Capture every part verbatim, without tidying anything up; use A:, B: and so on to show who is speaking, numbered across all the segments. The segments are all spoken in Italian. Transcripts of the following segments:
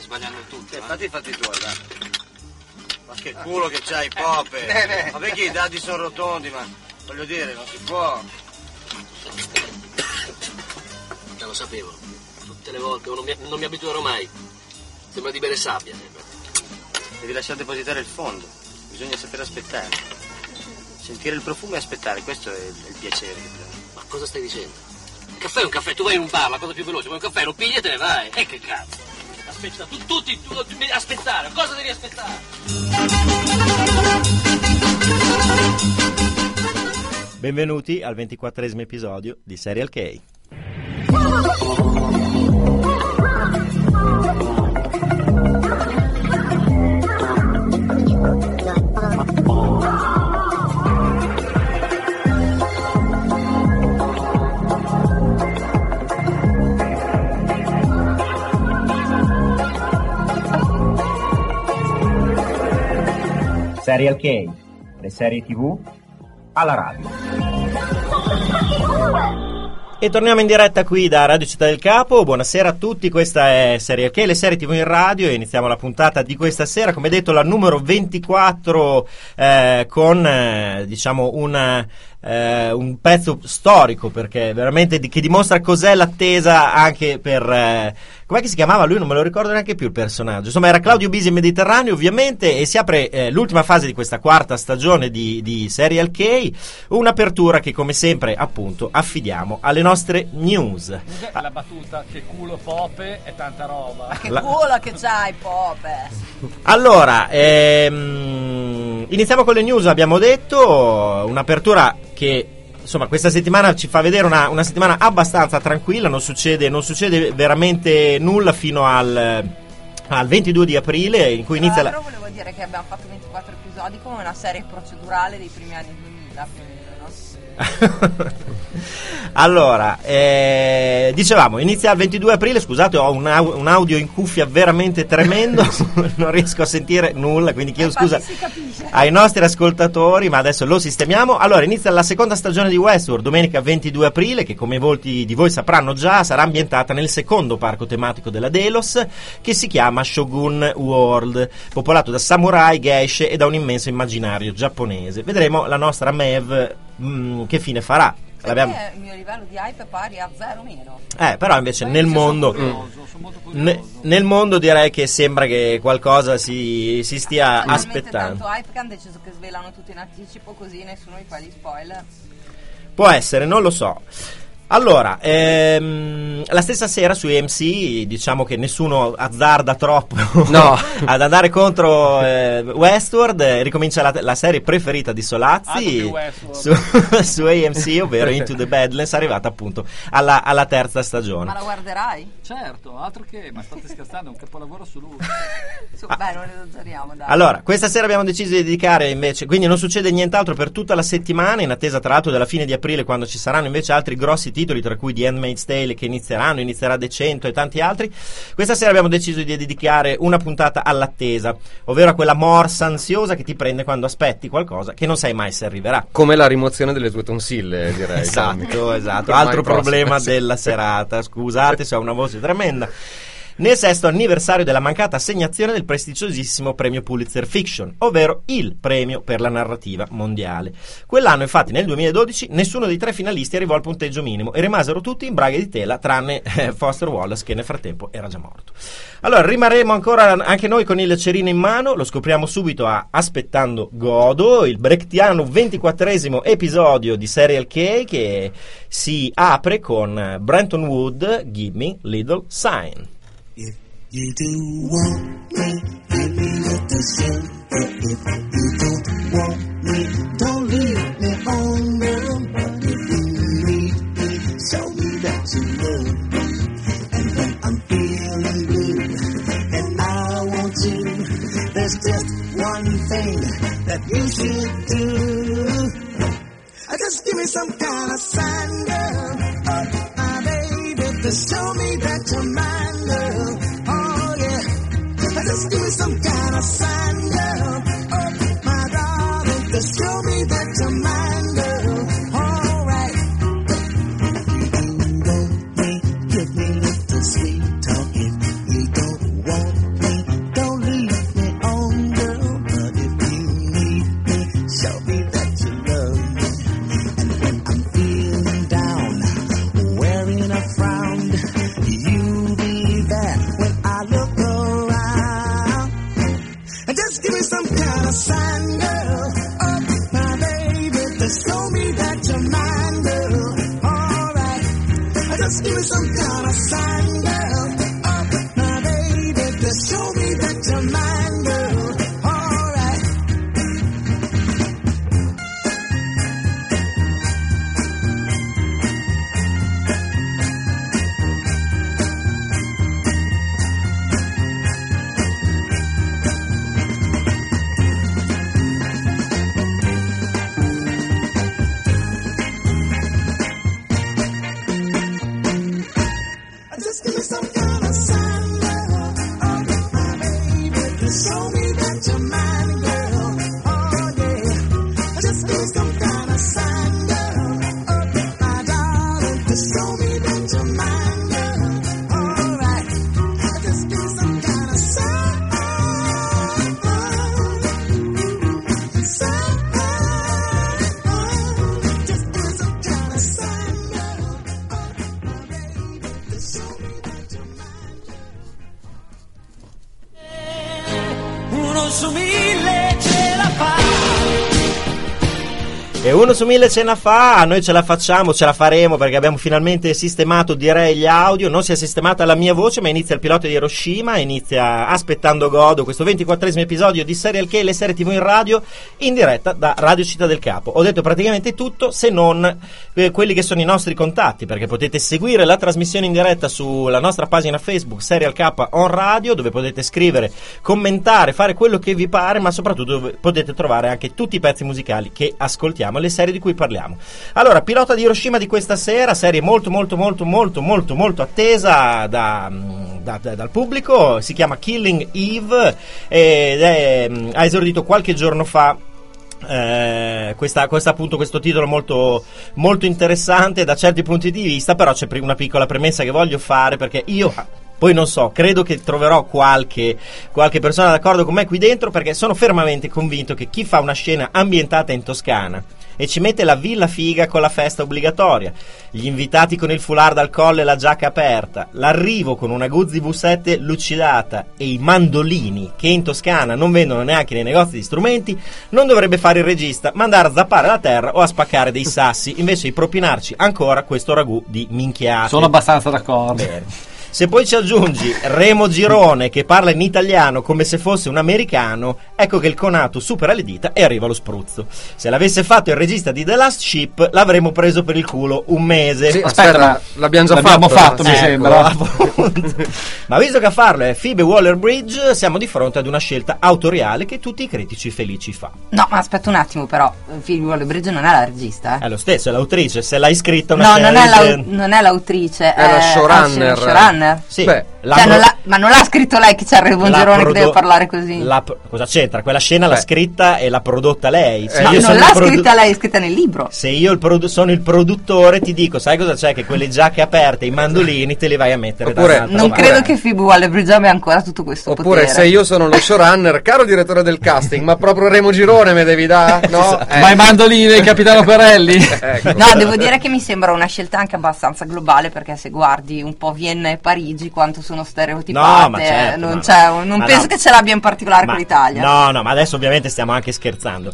A: sbagliando tutto.
B: Eh,
A: eh.
B: fatti i fatti tuoi, dai. Ma che culo che c'hai, Pope!
A: Eh,
B: Ma perché i dadi sono rotondi, ma voglio dire, non si può.
C: Eh, lo sapevo. Tutte le volte, non mi, non mi abituerò mai. Sembra di bere sabbia, sembra.
B: Devi lasciare depositare il fondo. Bisogna sapere aspettare. Sentire il profumo e aspettare, questo è il, è il piacere che ti dà.
C: Ma cosa stai dicendo? Il caffè è un caffè, tu vai in un bar, la cosa più veloce, vuoi un caffè, lo pigli e te ne vai. E che cazzo? Aspetta, tu, tutti, tu, tu, aspettare, cosa devi aspettare?
D: Benvenuti al ventiquattresimo episodio di Serial K.
E: Serial K, le serie tivù alla radio.
D: E torniamo in diretta qui da Radio Città del Capo. Buonasera a tutti, questa è Serial K, le serie tivù in radio, e iniziamo la puntata di questa sera, come detto la numero ventiquattro, eh, con eh, diciamo un, eh, un pezzo storico, perché veramente di, che dimostra cos'è l'attesa anche per... Eh, com'è che si chiamava lui? Non me lo ricordo neanche più il personaggio. Insomma, era Claudio Bisi in Mediterraneo, ovviamente, e si apre eh, l'ultima fase di questa quarta stagione di, di Serial K, un'apertura che, come sempre, appunto, affidiamo alle nostre news.
F: La battuta che culo Pope e tanta roba.
G: Ma che
D: La...
G: culo che c'hai, Pope!
D: Allora, ehm, iniziamo con le news, abbiamo detto, un'apertura che... Insomma, questa settimana ci fa vedere una, una settimana abbastanza tranquilla, non succede, non succede veramente nulla fino al, al ventidue di aprile, in cui inizia la...
G: Però volevo dire che abbiamo fatto ventiquattro episodi come una serie procedurale dei primi anni duemila, più o meno, no?
D: Allora, eh, dicevamo, inizia il ventidue aprile, scusate, ho un, au- un audio in cuffia veramente tremendo, non riesco a sentire nulla, quindi chiedo scusa ai nostri ascoltatori, ma adesso lo sistemiamo. Allora, inizia la seconda stagione di Westworld, domenica ventidue aprile, che come molti di voi sapranno già, sarà ambientata nel secondo parco tematico della Delos, che si chiama Shogun World, popolato da samurai, geishe e da un immenso immaginario giapponese. Vedremo la nostra Maeve mh, che fine farà.
G: L'abbiamo... il mio livello di hype è pari a zero meno.
D: Eh, però invece
F: Beh,
D: nel
F: sono
D: mondo
F: curioso, sono molto curioso.
D: ne, nel mondo direi che sembra che qualcosa si, si stia
G: ah,
D: aspettando.
G: Tanto hype che hanno deciso che svelano tutto in anticipo, così nessuno mi fa gli spoiler.
D: Può essere, non lo so. Allora, ehm, la stessa sera su A M C, diciamo che nessuno azzarda troppo
A: no.
D: ad andare contro eh, Westworld, eh, ricomincia la, la serie preferita di Solazzi su, su A M C, ovvero Into the Badlands, arrivata appunto alla, alla terza stagione.
G: Ma la guarderai?
F: Certo, altro che, ma state scherzando, è un capolavoro assoluto.
G: Su, ah. Beh, non esageriamo, dai.
D: Allora, questa sera abbiamo deciso di dedicare invece, quindi non succede nient'altro per tutta la settimana, in attesa tra l'altro della fine di aprile, quando ci saranno invece altri grossi titoli, tra cui The Handmaid's Tale che inizieranno, inizierà The cento e tanti altri. Questa sera abbiamo deciso di dedicare una puntata all'attesa, ovvero a quella morsa ansiosa che ti prende quando aspetti qualcosa che non sai mai se arriverà.
A: Come la rimozione delle tue tonsille, direi.
D: Esatto, esatto. Altro problema prossimo. Della serata. Scusate se ho una voce tremenda. Nel sesto anniversario della mancata assegnazione del prestigiosissimo premio Pulitzer Fiction, ovvero il premio per la narrativa mondiale. Quell'anno, infatti, nel duemiladodici, nessuno dei tre finalisti arrivò al punteggio minimo e rimasero tutti in braghe di tela, tranne eh, Foster Wallace, che nel frattempo era già morto. Allora, rimarremo ancora anche noi con il cerino in mano, lo scopriamo subito a Aspettando Godot, il brechtiano ventiquattresimo episodio di Serial K, che si apre con Brenton Wood, Give Me Little Sign.
H: If you do want me, give me little sign. If you don't want me, don't leave me on the run. If you need me, show me that you love me. And when I'm feeling blue and I want you, there's just one thing that you should do. Just give me some kind of sign, girl. Oh, my baby, to show me that you're mine, girl. Oh, yeah. Just give me some kind of sign, girl. Oh, my darling, to show me that you're mine, girl. All right. You don't want me, give me little sweet talk. If you don't want me, me that you love me. And when I'm feeling down, wearing a frown, you'll be there when I look around. And just give me some kind of sign, girl. Oh, my baby, to show me that you're mine, girl. Alright. Just give me some kind of sign, girl. Oh, my baby, to show me that you're mine, girl. Alright. Just give me some kind of sign, girl. Oh, my baby, to show me that you're mine, girl. Oh, yeah. Just give me some kind of sign, girl. Oh, my darling, to show me that you're mine, girl. All right. Just give me some kind of sign. Sign. Just give me some kind of sign, girl. Oh, my baby, to show me that you're mine. Uno su mille ce la fa.
D: E uno su mille ce la fa, noi ce la facciamo, ce la faremo perché abbiamo finalmente sistemato, direi, gli audio. Non si è sistemata la mia voce, ma inizia il pilota di Hiroshima, inizia Aspettando Godot, questo ventiquattresimo episodio di Serial K, le serie tivù in radio, in diretta da Radio Città del Capo. Ho detto praticamente tutto, se non eh, quelli che sono i nostri contatti, perché potete seguire la trasmissione in diretta sulla nostra pagina Facebook Serial K On Radio, dove potete scrivere, commentare, fare quello che vi pare, ma soprattutto dove potete trovare anche tutti i pezzi musicali che ascoltiamo, le serie di cui parliamo. Allora, pilota di Hiroshima di questa sera, serie molto molto molto molto molto molto attesa da, da, da, dal pubblico, si chiama Killing Eve ed è, ha esordito qualche giorno fa. Eh, questa, questa appunto questo titolo molto molto interessante da certi punti di vista, però c'è una piccola premessa che voglio fare, perché io poi non so, credo che troverò qualche, qualche persona d'accordo con me qui dentro, perché sono fermamente convinto che chi fa una scena ambientata in Toscana e ci mette la villa figa con la festa obbligatoria, gli invitati con il foulard al collo e la giacca aperta, l'arrivo con una Guzzi V sette lucidata e i mandolini che in Toscana non vendono neanche nei negozi di strumenti, non dovrebbe fare il regista, ma andare a zappare la terra o a spaccare dei sassi invece di propinarci ancora questo ragù di minchiate.
F: Sono abbastanza d'accordo.
D: Bene. Se poi ci aggiungi Remo Girone che parla in italiano come se fosse un americano, ecco che il conato supera le dita e arriva lo spruzzo. Se l'avesse fatto il regista di The Last Ship l'avremmo preso per il culo un mese.
A: Sì, aspetta, l'abbiamo già
F: l'abbiamo
A: fatto,
F: fatto mi
D: ecco,
F: sembra.
D: Ma visto che a farlo è Phoebe Waller-Bridge, siamo di fronte ad una scelta autoriale che tutti i critici felici fa.
G: No, ma aspetta un attimo, però Phoebe Waller-Bridge non è la regista, eh?
D: È lo stesso, è l'autrice, se l'hai scritta una
G: No,
D: serie
G: non è, l'au-
D: di-
G: non è l'autrice,
A: È la showrunner.
G: ah, sì, showrunner.
D: Sì.
A: Beh,
D: la
G: Cioè,
D: pro-
G: non l'ha- ma non l'ha scritto lei che c'è il Bongerone che
D: prodo-
G: deve parlare così?
D: la pro- cosa c'entra? Quella scena l'ha
A: Beh.
D: scritta e l'ha prodotta lei. Se
G: No,
D: io
G: non
D: sono
G: l'ha
D: il produ-
G: scritta lei, è scritta nel libro.
D: Se io il produ- sono il produttore, ti dico, sai cosa c'è? Che quelle giacche aperte, i mandolini, te li vai a mettere
A: Oppure-
D: da un'altra
G: Non
D: parte.
G: credo che Phoebe Waller-Bridge abbia ancora tutto questo
A: Oppure
G: potere.
A: se io sono lo showrunner, caro direttore del casting, ma proprio Remo Girone me devi dare? No? Eh.
F: Ma i mandolini, capitano Perelli.
A: Ecco.
G: No, devo dire che mi sembra una scelta anche abbastanza globale, perché se guardi un po' Vienna e Parigi quanto sono stereotipate,
D: No, ma certo,
G: non,
D: ma-
G: c'è- non
D: ma
G: penso
D: no.
G: che ce l'abbia in particolare
D: Ma-
G: con l'Italia.
D: No, no, ma adesso ovviamente stiamo anche scherzando.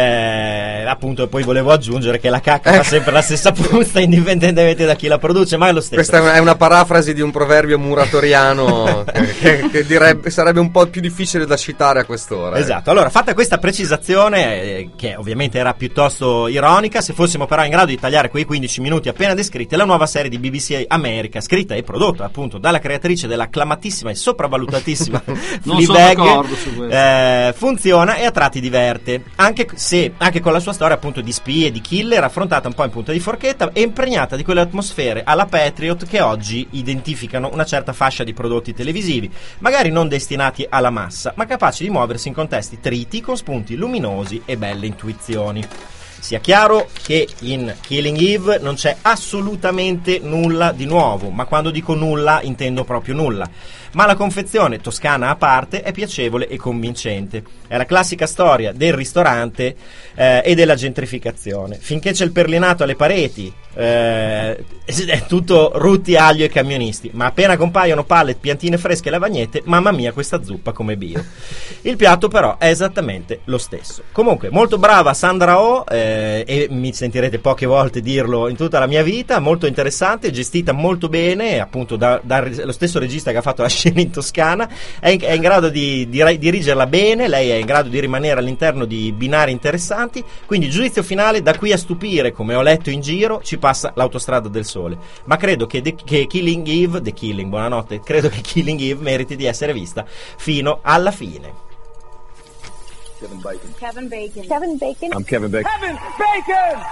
D: Eh, appunto, poi volevo aggiungere che la cacca fa sempre la stessa puzza, indipendentemente da chi la produce, ma è lo stesso.
A: Questa è una, è una parafrasi di un proverbio muratoriano che, che- che direbbe, sarebbe un po' più difficile da citare a quest'ora.
D: Esatto, allora fatta questa precisazione eh, che ovviamente era piuttosto ironica, se fossimo però in grado di tagliare quei quindici minuti appena descritti, la nuova serie di B B C America, scritta e prodotta appunto dalla creatrice dell'acclamatissima e sopravvalutatissima
F: Non sono
D: Fleabag,
F: d'accordo su questo.
D: eh, funziona e a tratti diverte, anche se anche con la sua storia appunto di spie, di killer, affrontata un po' in punta di forchetta e impregnata di quelle atmosfere alla Patriot che oggi identificano una certa fascia di prodotti televisivi, magari non destinati alla massa, ma capaci di muoversi in contesti triti con spunti luminosi e belle intuizioni. Sia chiaro che in Killing Eve non c'è assolutamente nulla di nuovo, ma quando dico nulla intendo proprio nulla. Ma la confezione, toscana a parte, è piacevole e convincente. È la classica storia del ristorante eh, e della gentrificazione. Finché c'è il perlinato alle pareti, eh, è tutto rutti, aglio e camionisti. Ma appena compaiono pallet, piantine fresche e lavagnette, mamma mia questa zuppa come bio. Il piatto però è esattamente lo stesso. Comunque, molto brava Sandra Oh, eh, e mi sentirete poche volte dirlo in tutta la mia vita, molto interessante, gestita molto bene, appunto da, da lo stesso regista che ha fatto la scena in Toscana, è in, è in grado di, di dirigerla bene, lei è in grado di rimanere all'interno di binari interessanti, quindi giudizio finale, da qui a stupire, come ho letto in giro, ci passa l'Autostrada del Sole, ma credo che, de, che Killing Eve, The Killing, buonanotte, credo che Killing Eve meriti di essere vista fino alla fine.
I: Kevin Bacon.
J: Kevin Bacon. Kevin Bacon.
I: I'm Kevin Bacon.
F: Kevin Bacon!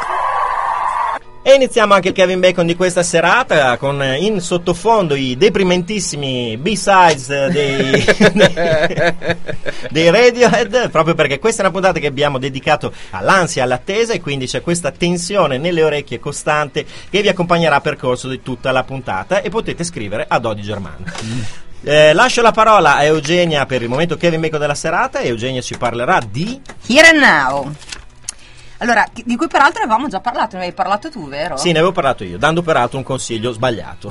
D: E iniziamo anche il Kevin Bacon di questa serata con in sottofondo i deprimentissimi B-sides dei, dei, dei Radiohead, proprio perché questa è una puntata che abbiamo dedicato all'ansia, all'attesa, e quindi c'è questa tensione nelle orecchie costante che vi accompagnerà a percorso di tutta la puntata, e potete scrivere a Dodi Germano. Eh, lascio la parola a Eugenia per il momento Kevin Bacon della serata, e Eugenia ci parlerà di
G: Here and Now. Allora, di cui peraltro avevamo già parlato, ne avevi parlato tu, vero?
D: Sì, ne avevo parlato io, dando peraltro un consiglio sbagliato.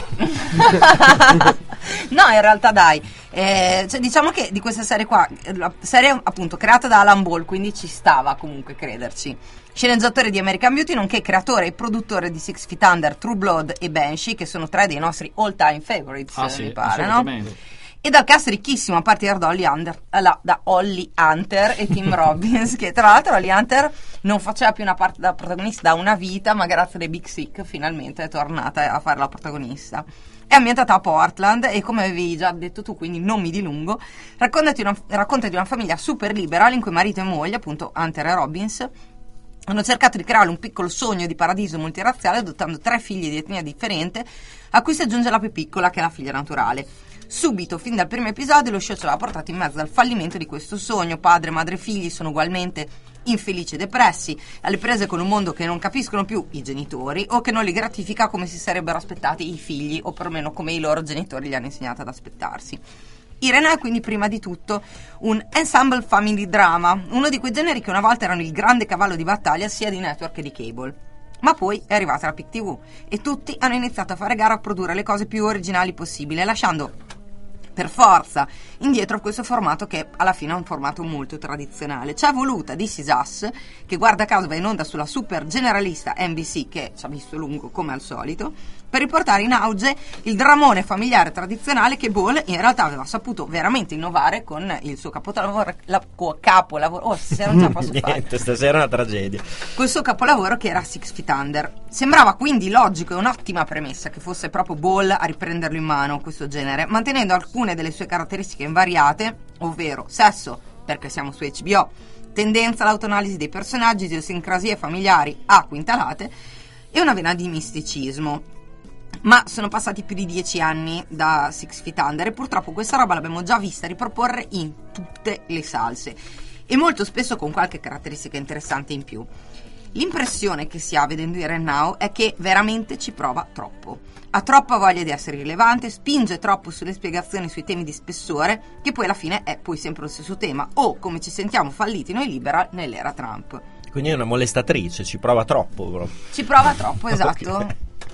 G: No, in realtà dai, eh, cioè, diciamo che di questa serie qua, la serie appunto creata da Alan Ball, quindi ci stava comunque crederci. Sceneggiatore di American Beauty, nonché creatore e produttore di Six Feet Under, True Blood e Banshee, che sono tre dei nostri all time favorites,
F: ah, sì,
G: mi pare, no? E dal cast ricchissimo, a partire da Holly Hunter, da, da Holly Hunter e Tim Robbins, che tra l'altro Holly Hunter non faceva più una parte da protagonista da una vita, ma grazie ai Big Sick finalmente è tornata a fare la protagonista. È ambientata a Portland e, come avevi già detto tu, quindi non mi dilungo, raccontati una, racconta di una famiglia super liberal in cui marito e moglie, appunto Hunter e Robbins, hanno cercato di creare un piccolo sogno di paradiso multirazziale adottando tre figli di etnia differente, a cui si aggiunge la più piccola, che è la figlia naturale. Subito, fin dal primo episodio, lo show ce l'ha portato in mezzo al fallimento di questo sogno. Padre, madre e figli sono ugualmente infelici e depressi, alle prese con un mondo che non capiscono più i genitori o che non li gratifica come si sarebbero aspettati i figli, o perlomeno come i loro genitori gli hanno insegnato ad aspettarsi. Irene è quindi prima di tutto un ensemble family drama, uno di quei generi che una volta erano il grande cavallo di battaglia sia di network che di cable. Ma poi è arrivata la P I C T V e tutti hanno iniziato a fare gara a produrre le cose più originali possibile, lasciando per forza indietro questo formato che alla fine è un formato molto tradizionale. C'è voluta This Is Us, che guarda caso va in onda sulla super generalista N B C, che ci ha visto lungo come al solito, per riportare in auge il dramone familiare tradizionale che Ball in realtà aveva saputo veramente innovare con il suo capolavoro, la, capolavoro oh stasera non ce la posso fare
D: niente, stasera è una tragedia,
G: quel suo capolavoro che era Six Feet Under. Sembrava quindi logico e un'ottima premessa che fosse proprio Ball a riprenderlo in mano questo genere, mantenendo alcune delle sue caratteristiche invariate, ovvero sesso, perché siamo su H B O, tendenza all'autoanalisi dei personaggi, idiosincrasie familiari a quintalate e una vena di misticismo. Ma sono passati più di dieci anni da Six Feet Under e purtroppo questa roba l'abbiamo già vista riproporre in tutte le salse, e molto spesso con qualche caratteristica interessante in più. L'impressione che si ha vedendo Here and Now è che veramente ci prova troppo. Ha troppa voglia di essere rilevante, spinge troppo sulle spiegazioni sui temi di spessore, che poi alla fine è poi sempre lo stesso tema, o come ci sentiamo falliti noi liberal nell'era Trump.
D: Quindi è una molestatrice, ci prova troppo, bro.
G: Ci prova troppo, esatto.
D: Okay.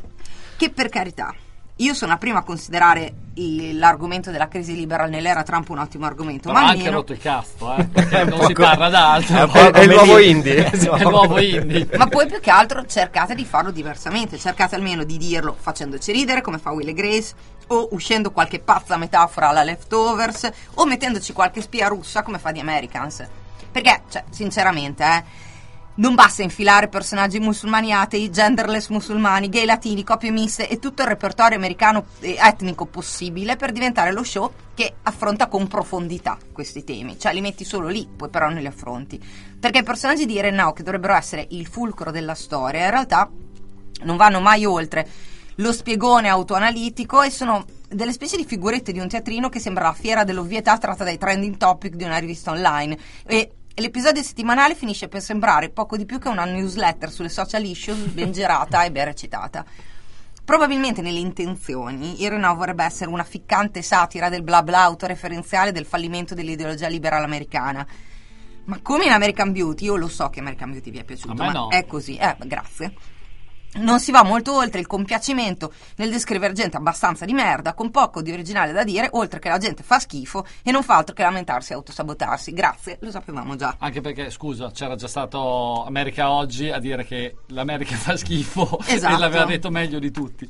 G: Che per carità, io sono la prima a considerare il, l'argomento della crisi liberal nell'era Trump un ottimo argomento,
F: ma
G: ma
F: anche
G: almeno...
F: rotto il cazzo, eh, perché non si parla d'altro.
A: È, è, è il nuovo indie.
F: È il nuovo indie.
G: Ma poi più che altro cercate di farlo diversamente, cercate almeno di dirlo facendoci ridere come fa Will e Grace, o uscendo qualche pazza metafora alla Leftovers, o mettendoci qualche spia russa come fa The Americans. Perché, cioè, sinceramente, eh non basta infilare personaggi musulmani atei, genderless musulmani, gay latini, coppie miste e tutto il repertorio americano etnico possibile per diventare lo show che affronta con profondità questi temi. Cioè li metti solo lì, poi però non li affronti. Perché i personaggi di Here and Now, che dovrebbero essere il fulcro della storia, in realtà non vanno mai oltre lo spiegone autoanalitico e sono delle specie di figurette di un teatrino che sembra la fiera dell'ovvietà tratta dai trending topic di una rivista online. E e l'episodio settimanale finisce per sembrare poco di più che una newsletter sulle social issues ben girata e ben recitata. Probabilmente nelle intenzioni il Renault vorrebbe essere una ficcante satira del bla bla autoreferenziale del fallimento dell'ideologia liberale americana. Ma come in American Beauty, io lo so che American Beauty vi è piaciuto,
F: A me
G: ma
F: no.
G: è così, eh, grazie. Non si va molto oltre il compiacimento nel descrivere gente abbastanza di merda, con poco di originale da dire, oltre che la gente fa schifo e non fa altro che lamentarsi e autosabotarsi. Grazie, lo sapevamo già.
F: Anche perché, scusa, c'era già stato America Oggi a dire che l'America fa schifo
G: Esatto.
F: e l'aveva detto meglio di tutti.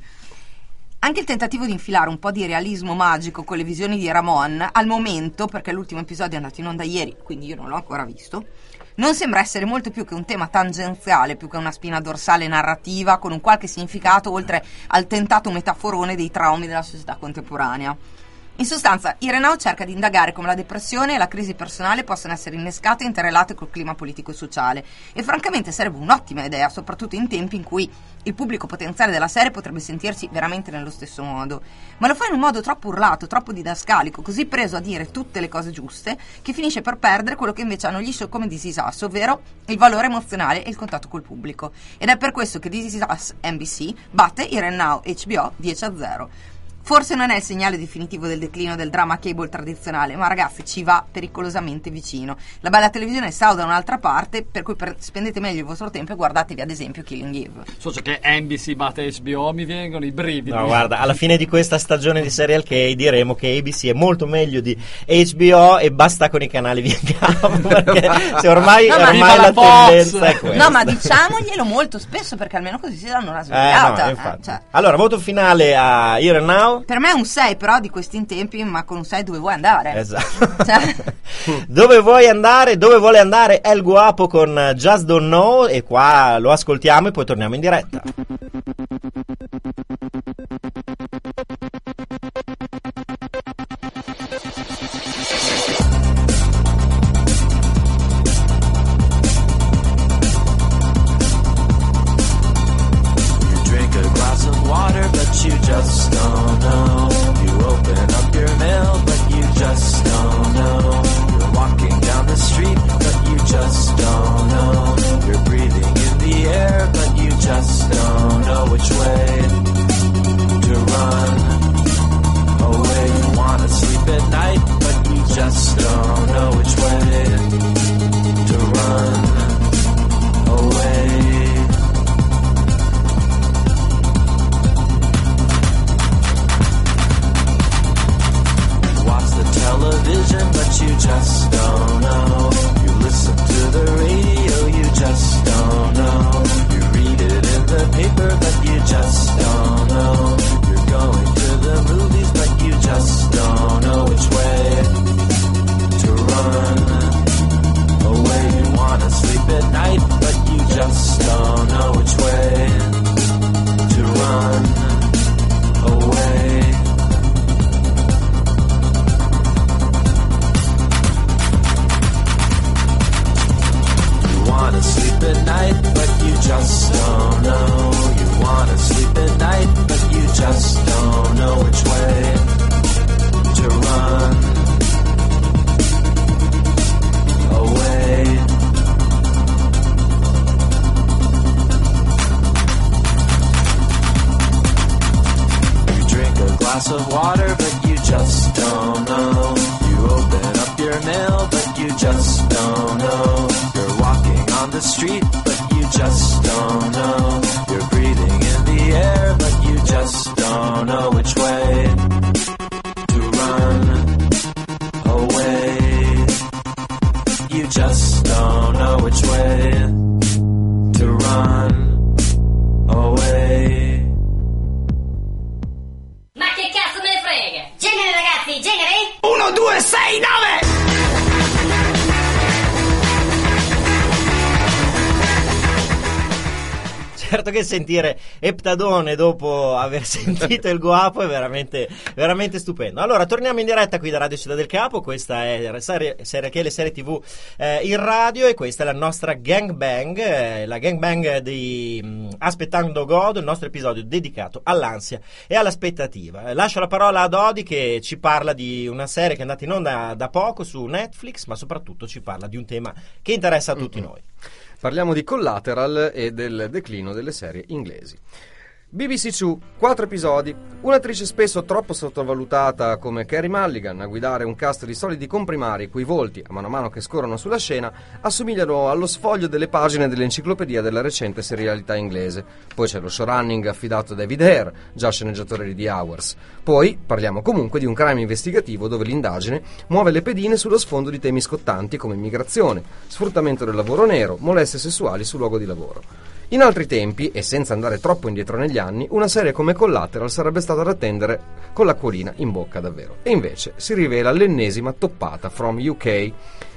G: Anche il tentativo di infilare un po' di realismo magico con le visioni di Ramon, al momento, perché l'ultimo episodio è andato in onda ieri, quindi io non l'ho ancora visto, non sembra essere molto più che un tema tangenziale, più che una spina dorsale narrativa con un qualche significato oltre al tentato metaforone dei traumi della società contemporanea. In sostanza, Irenau cerca di indagare come la depressione e la crisi personale possano essere innescate e interrelate col clima politico e sociale, e francamente sarebbe un'ottima idea, soprattutto in tempi in cui il pubblico potenziale della serie potrebbe sentirsi veramente nello stesso modo. Ma lo fa in un modo troppo urlato, troppo didascalico, così preso a dire tutte le cose giuste, che finisce per perdere quello che invece hanno gli show come This Is Us, ovvero il valore emozionale e il contatto col pubblico. Ed è per questo che This Is Us N B C batte Irenau H B O dieci a zero. Forse non è il segnale definitivo del declino del drama cable tradizionale, ma ragazzi ci va pericolosamente vicino. La bella televisione sta da un'altra parte, per cui per, spendete meglio il vostro tempo e guardatevi ad esempio Killing Eve.
F: So che N B C batte H B O, mi vengono i brividi.
D: No, guarda, alla fine di questa stagione di Serial K diremo che A B C è molto meglio di H B O e basta con i canali via cavo, perché se ormai,
G: no,
D: ormai
F: la
D: la
F: Fox.
D: tendenza è questa.
G: No, ma diciamoglielo molto spesso, perché almeno così si danno una
D: Eh,
G: svegliata.
D: no,
G: eh,
D: infatti.
G: cioè.
D: Allora, voto finale a Here and Now.
G: Per me è un sei, però di questi in tempi, ma con un sei dove vuoi andare?
D: Esatto.
G: Cioè.
D: Dove vuoi andare? Dove vuole andare El Guapo con Just Don't Know, e qua lo ascoltiamo e poi torniamo in diretta.
J: Water, but you just don't know. You open up your mail, but you just don't know. You're walking down the street, but you just don't know. You're breathing in the air, but you just don't know which way to run away. You wanna sleep at night, but you just don't know which way to run away. Television, but you just don't know. You listen to the radio, you just don't know. You read it in the paper, but you just don't know. You're going to the movies, but you just don't know which way to run away. You wanna sleep at night, but you just don't know which way to run away. You wanna sleep at night, but you just don't know. You wanna sleep at night, but you just don't know which way to run away. You drink a glass of water, but you just don't know. You open up your mail, but you just don't know. You're walking on the street, but you just don't know. You're breathing in the air, but you just don't know.
D: certo che sentire Eptadone dopo aver sentito il guapo è veramente, veramente stupendo. Allora, torniamo in diretta qui da Radio Città del Capo. Questa è serie, serie che le serie tv eh, in radio, e questa è la nostra gangbang, eh, la gangbang di mh, Aspettando Godot, il nostro episodio dedicato all'ansia e all'aspettativa. Eh, lascio la parola ad Odi, che ci parla di una serie che è andata in onda da poco su Netflix, ma soprattutto ci parla di un tema che interessa a tutti mm-hmm. noi.
A: Parliamo di Collateral e del declino delle serie inglesi. B B C Two, quattro episodi, un'attrice spesso troppo sottovalutata come Carey Mulligan a guidare un cast di solidi comprimari cui volti, a mano a mano che scorrono sulla scena, assomigliano allo sfoglio delle pagine dell'enciclopedia della recente serialità inglese. Poi c'è lo showrunning affidato a David Hare, già sceneggiatore di The Hours. Poi parliamo comunque di un crime investigativo dove l'indagine muove le pedine sullo sfondo di temi scottanti come immigrazione, sfruttamento del lavoro nero, molestie sessuali sul luogo di lavoro. In altri tempi, e senza andare troppo indietro negli anni, una serie come Collateral sarebbe stata da attendere con l'acquolina in bocca davvero. E invece si rivela l'ennesima toppata from U K.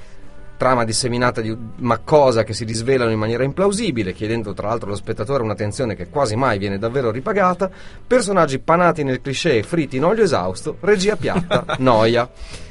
A: Trama disseminata di maccosa che si risvelano in maniera implausibile, chiedendo tra l'altro allo spettatore un'attenzione che quasi mai viene davvero ripagata, personaggi panati nel cliché e fritti in olio esausto, regia piatta, noia.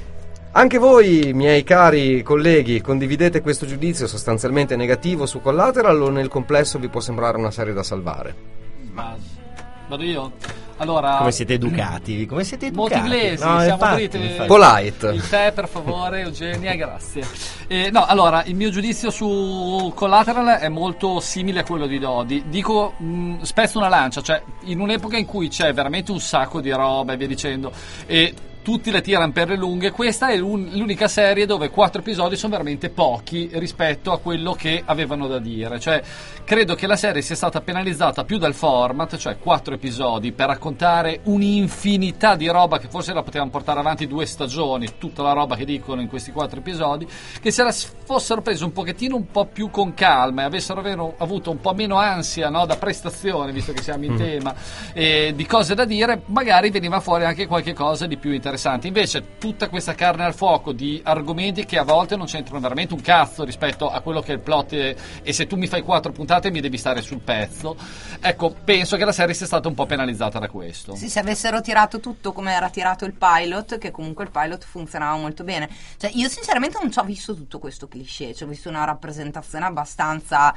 A: Anche voi, miei cari colleghi, condividete questo giudizio sostanzialmente negativo su Collateral o nel complesso vi può sembrare una serie da salvare?
F: Ma vado io? Allora,
D: come siete educati? Come siete educati?
F: Molto inglesi,
D: no,
F: siamo
D: infatti,
F: puliti.
D: infatti.
A: Polite.
F: Il tè, per favore, Eugenia, grazie. Eh, no, allora, il mio giudizio su Collateral è molto simile a quello di Dodi. Dico, mh, spezzo una lancia, cioè, in un'epoca in cui c'è veramente un sacco di roba e via dicendo, e tutti le tirano per le lunghe, questa è l'unica serie dove quattro episodi sono veramente pochi rispetto a quello che avevano da dire. Cioè, credo che la serie sia stata penalizzata più dal format, cioè quattro episodi per raccontare un'infinità di roba che forse la potevano portare avanti due stagioni, tutta la roba che dicono in questi quattro episodi, che se la fossero presi un pochettino un po' più con calma e avessero vero, avuto un po' meno ansia, no, da prestazione, visto che siamo in mm. tema, e di cose da dire, magari veniva fuori anche qualche cosa di più interessante. Invece tutta questa carne al fuoco di argomenti che a volte non c'entrano veramente un cazzo rispetto a quello che è il plot, e, e se tu mi fai quattro puntate mi devi stare sul pezzo, ecco, penso che la serie sia stata un po' penalizzata da questo.
G: Sì, se avessero tirato tutto come era tirato il pilot, che comunque il pilot funzionava molto bene, cioè io sinceramente non ci ho visto tutto questo cliché, ci ho visto una rappresentazione abbastanza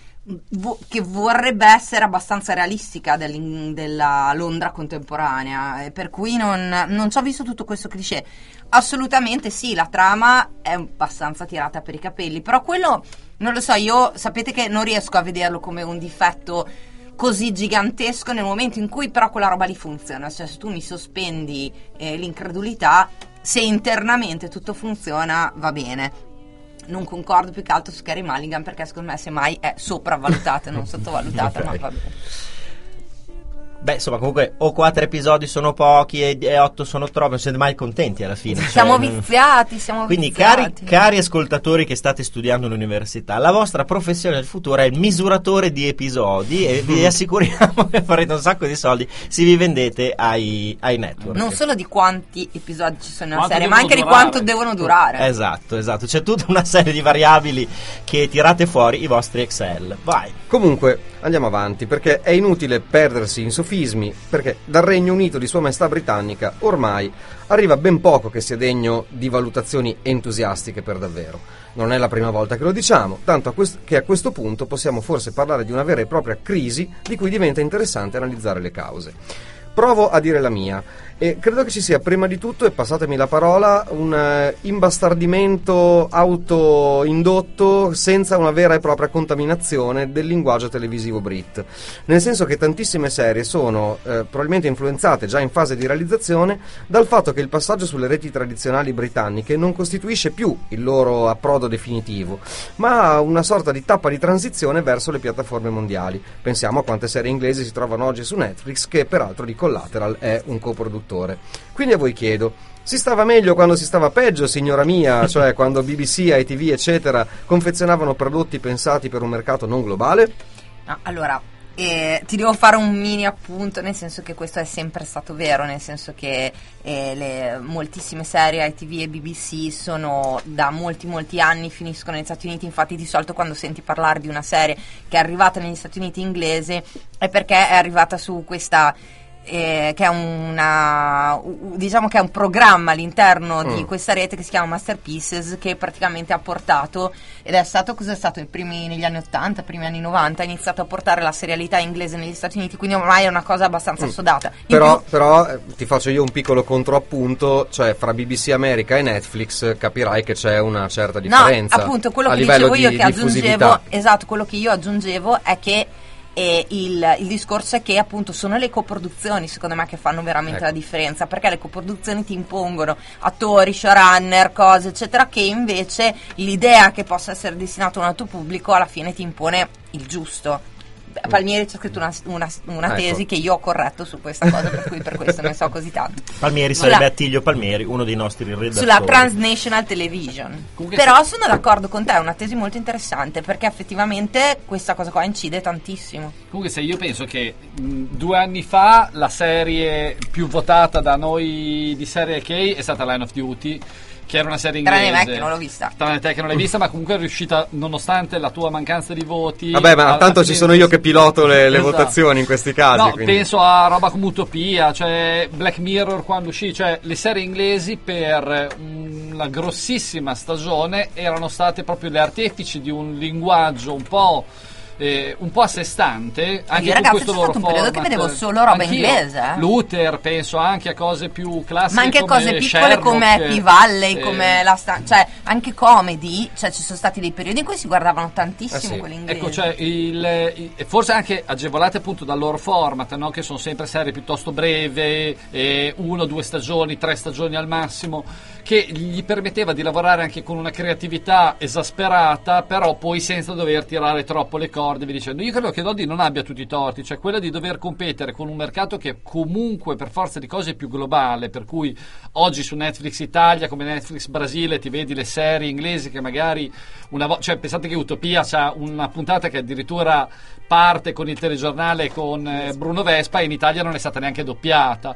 G: Vo- che vorrebbe essere abbastanza realistica della Londra contemporanea, e per cui non, non ci ho visto tutto questo cliché. Assolutamente sì, la trama è abbastanza tirata per i capelli, però quello non lo so, io sapete che non riesco a vederlo come un difetto così gigantesco nel momento in cui però quella roba lì funziona, cioè se tu mi sospendi eh, l'incredulità, se internamente tutto funziona va bene. Non concordo più che altro su Carey Mulligan, perché secondo me semmai è sopravvalutata e non sottovalutata. Okay. Ma va bene.
D: Beh, insomma, comunque o quattro episodi sono pochi e, e otto sono troppi, non siete mai contenti alla fine.
G: Siamo
D: cioè,
G: viziati, siamo
D: quindi,
G: viziati.
D: Quindi, cari, cari ascoltatori che state studiando all'università, la vostra professione del futuro è il misuratore di episodi e vi assicuriamo che farete un sacco di soldi se vi vendete ai, ai network.
G: Non solo di quanti episodi ci sono nella serie, ma anche durare. di quanto devono durare.
D: Esatto, esatto. C'è tutta una serie di variabili che tirate fuori i vostri Excel. Vai.
A: Comunque, andiamo avanti, perché è inutile perdersi in sofismi, perché dal Regno Unito di Sua Maestà Britannica ormai arriva ben poco che sia degno di valutazioni entusiastiche per davvero. Non è la prima volta che lo diciamo, tanto a quest- che a questo punto possiamo forse parlare di una vera e propria crisi di cui diventa interessante analizzare le cause. Provo a dire la mia, e credo che ci sia prima di tutto, e passatemi la parola, un uh, imbastardimento autoindotto senza una vera e propria contaminazione del linguaggio televisivo brit, nel senso che tantissime serie sono uh, probabilmente influenzate già in fase di realizzazione dal fatto che il passaggio sulle reti tradizionali britanniche non costituisce più il loro approdo definitivo, ma una sorta di tappa di transizione verso le piattaforme mondiali. Pensiamo a quante serie inglesi si trovano oggi su Netflix, che peraltro di Collateral è un coproduttore. Quindi a voi chiedo, si stava meglio quando si stava peggio, signora mia, cioè quando B B C, I T V eccetera confezionavano prodotti pensati per un mercato non globale?
G: No, allora, E ti devo fare un mini appunto, nel senso che questo è sempre stato vero, nel senso che eh, le, moltissime serie I T V e B B C sono da molti molti anni finiscono negli Stati Uniti. Infatti di solito quando senti parlare di una serie che è arrivata negli Stati Uniti inglese è perché è arrivata su questa Eh, che è una uh, diciamo che è un programma all'interno mm. di questa rete che si chiama Masterpieces, che praticamente ha portato, ed è stato cos'è stato i primi negli anni ottanta, primi anni novanta, ha iniziato a portare la serialità inglese negli Stati Uniti, quindi ormai è una cosa abbastanza mm. sodata. In
A: però,
G: più,
A: però eh, ti faccio io un piccolo controappunto, cioè fra B B C America e Netflix capirai che c'è una certa differenza.
G: No, appunto quello
A: a
G: che
A: livello
G: dicevo io
A: di
G: che aggiungevo,
A: diffusività.
G: esatto, quello che io aggiungevo è che E il, il discorso è che appunto sono le coproduzioni secondo me che fanno veramente
A: ecco.
G: la differenza, perché le coproduzioni ti impongono attori, showrunner, cose eccetera, che invece l'idea che possa essere destinato a un altro pubblico alla fine ti impone il giusto. Palmieri ci ha scritto una, una, una
A: ecco.
G: tesi che io ho corretto su questa cosa, per cui per questo ne so così tanto.
D: Palmieri
G: Sulla-
D: sarebbe Attilio Palmieri, uno dei nostri redattori.
G: Sulla Transnational Television.
F: Comunque
G: Però sono d'accordo con te, è una tesi molto interessante, perché effettivamente questa cosa qua incide tantissimo.
F: Comunque se io penso che mh, due anni fa la serie più votata da noi di Serie K è stata Line of Duty, che era una serie inglese.
G: Tranne me che non l'ho vista.
F: Tranne te che non l'hai vista, ma comunque è riuscita, nonostante la tua mancanza di voti.
A: Vabbè, ma
F: a-
A: tanto
F: a
A: ci
F: finire-
A: sono io che piloto le, le
F: Esatto.
A: votazioni in questi casi.
F: No,
A: quindi.
F: penso a roba come Utopia, cioè Black Mirror quando uscì, cioè le serie inglesi per una grossissima stagione erano state proprio le artefici di un linguaggio un po'... Eh, un po' a sé stante, anche
G: Io,
F: con
G: ragazzi,
F: questo
G: c'è
F: loro
G: stato un periodo
F: format.
G: che vedevo solo roba
F: Anch'io.
G: inglese, eh.
F: Luther, penso anche a cose più classiche,
G: Ma anche
F: come
G: cose piccole
F: Sherlock,
G: come Happy Valley,
F: eh,
G: come la sta- cioè anche comedy, cioè ci sono stati dei periodi in cui si guardavano tantissimo
A: Eh sì.
G: quelli inglesi.
F: Ecco, cioè il, il- forse anche agevolate appunto dal loro format, no? Che sono sempre serie piuttosto breve, eh, uno, due stagioni, tre stagioni al massimo, che gli permetteva di lavorare anche con una creatività esasperata, però poi senza dover tirare troppo le corde, vi dicendo. Io credo che Doddy non abbia tutti i torti, cioè quella di dover competere con un mercato che comunque per forza di cose è più globale, per cui oggi su Netflix Italia come Netflix Brasile ti vedi le serie inglesi che magari una volta, cioè pensate che Utopia c'ha una puntata che addirittura parte con il telegiornale con eh, Bruno Vespa e in Italia non è stata neanche doppiata.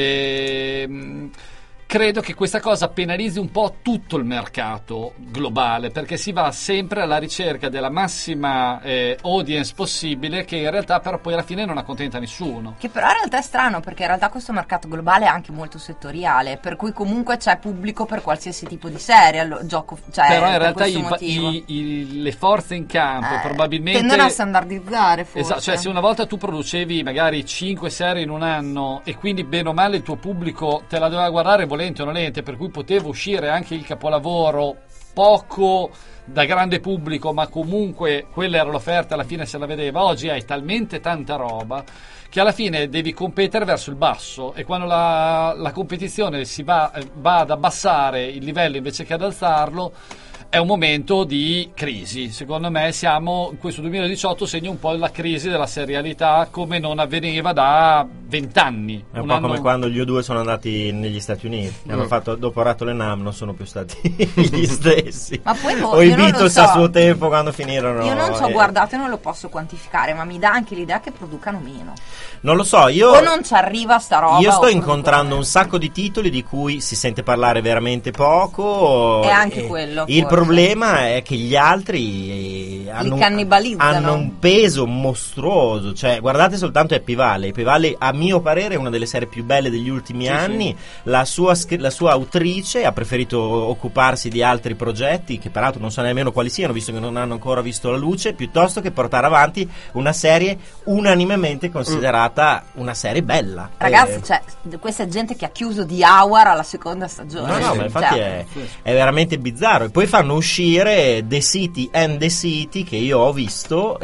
F: Ehm Credo che questa cosa penalizzi un po' tutto il mercato globale, perché si va sempre alla ricerca della massima eh, audience possibile, che in realtà però poi alla fine non accontenta nessuno.
G: Che però in realtà è strano, perché in realtà questo mercato globale è anche molto settoriale, per cui comunque c'è pubblico per qualsiasi tipo di serie, allo- gioco, cioè,
F: però in
G: per
F: realtà
G: questo
F: i,
G: motivo.
F: i- i- le forze in campo
G: Eh,
F: probabilmente
G: tendono a standardizzare, forse.
F: Esatto, cioè se una volta tu producevi magari cinque serie in un anno e quindi bene o male il tuo pubblico te la doveva guardare volente o nolente, per cui poteva uscire anche il capolavoro poco da grande pubblico, ma comunque quella era l'offerta, alla fine se la vedeva. Oggi hai talmente tanta roba che alla fine devi competere verso il basso, e quando la, la competizione si va, va ad abbassare il livello invece che ad alzarlo, è un momento di crisi. Secondo me siamo, in questo duemiladiciotto segna un po' la crisi della serialità come non avveniva da vent'anni.
D: È un,
F: Un
D: po'
F: anno-
D: come quando gli U due sono andati negli Stati Uniti, che
A: Mm.
D: hanno fatto dopo Rattle and Hum, non sono più stati gli stessi.
G: Ma poi boh,
D: o i
G: io non lo
D: Beatles
G: so.
D: a suo tempo quando finirono.
G: Io non ci ho
D: eh,
G: guardato e non lo posso quantificare, ma mi dà anche l'idea che producano meno.
D: Non lo so, io
G: O non ci arriva sta roba.
D: Io
G: o
D: sto
G: producono
D: incontrando
G: meno.
D: un sacco di titoli di cui si sente parlare veramente poco.
G: È anche
D: e
G: quello,
D: Il
G: forse.
D: problema è che gli altri eh, hanno,
G: cannibalizzano.
D: hanno un peso mostruoso. Cioè, guardate soltanto Happy Valley. Happy Valley, a mio parere, è una delle serie più belle degli ultimi
F: Sì,
D: anni. La sua, scri- la sua autrice ha preferito occuparsi di altri progetti, che peraltro non so nemmeno quali siano, visto che non hanno ancora visto la luce, piuttosto che portare avanti una serie unanimemente considerata una serie bella.
G: Ragazzi,
D: Eh,
G: cioè, questa è gente che ha chiuso The Hour alla seconda stagione.
D: No, no, ma infatti
G: Cioè,
D: è, è veramente bizzarro. E poi fanno uscire The City and the City, che io ho visto.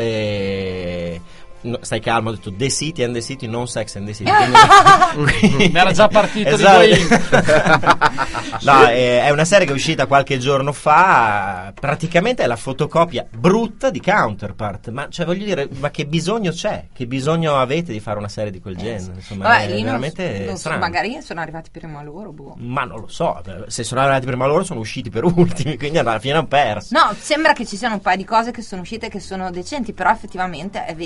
D: E... no, stai calmo, ho detto The City and the City, non Sex and the City. Quindi-
F: Mi era già partito
D: Esatto.
F: di voi.
D: No, è, è una serie che è uscita qualche giorno fa. Praticamente è la fotocopia brutta di Counterpart. Ma cioè, voglio dire, ma che bisogno c'è? Che bisogno avete di fare una serie di quel genere? Insomma,
G: Vabbè,
D: è
G: lì non,
D: veramente
G: non so,
D: strano.
G: magari sono arrivati prima loro, boh.
D: Ma non lo so, se sono arrivati prima loro sono usciti per ultimi, quindi alla fine hanno perso.
G: No, sembra che ci siano un paio di cose che sono uscite che sono decenti, però effettivamente è vero.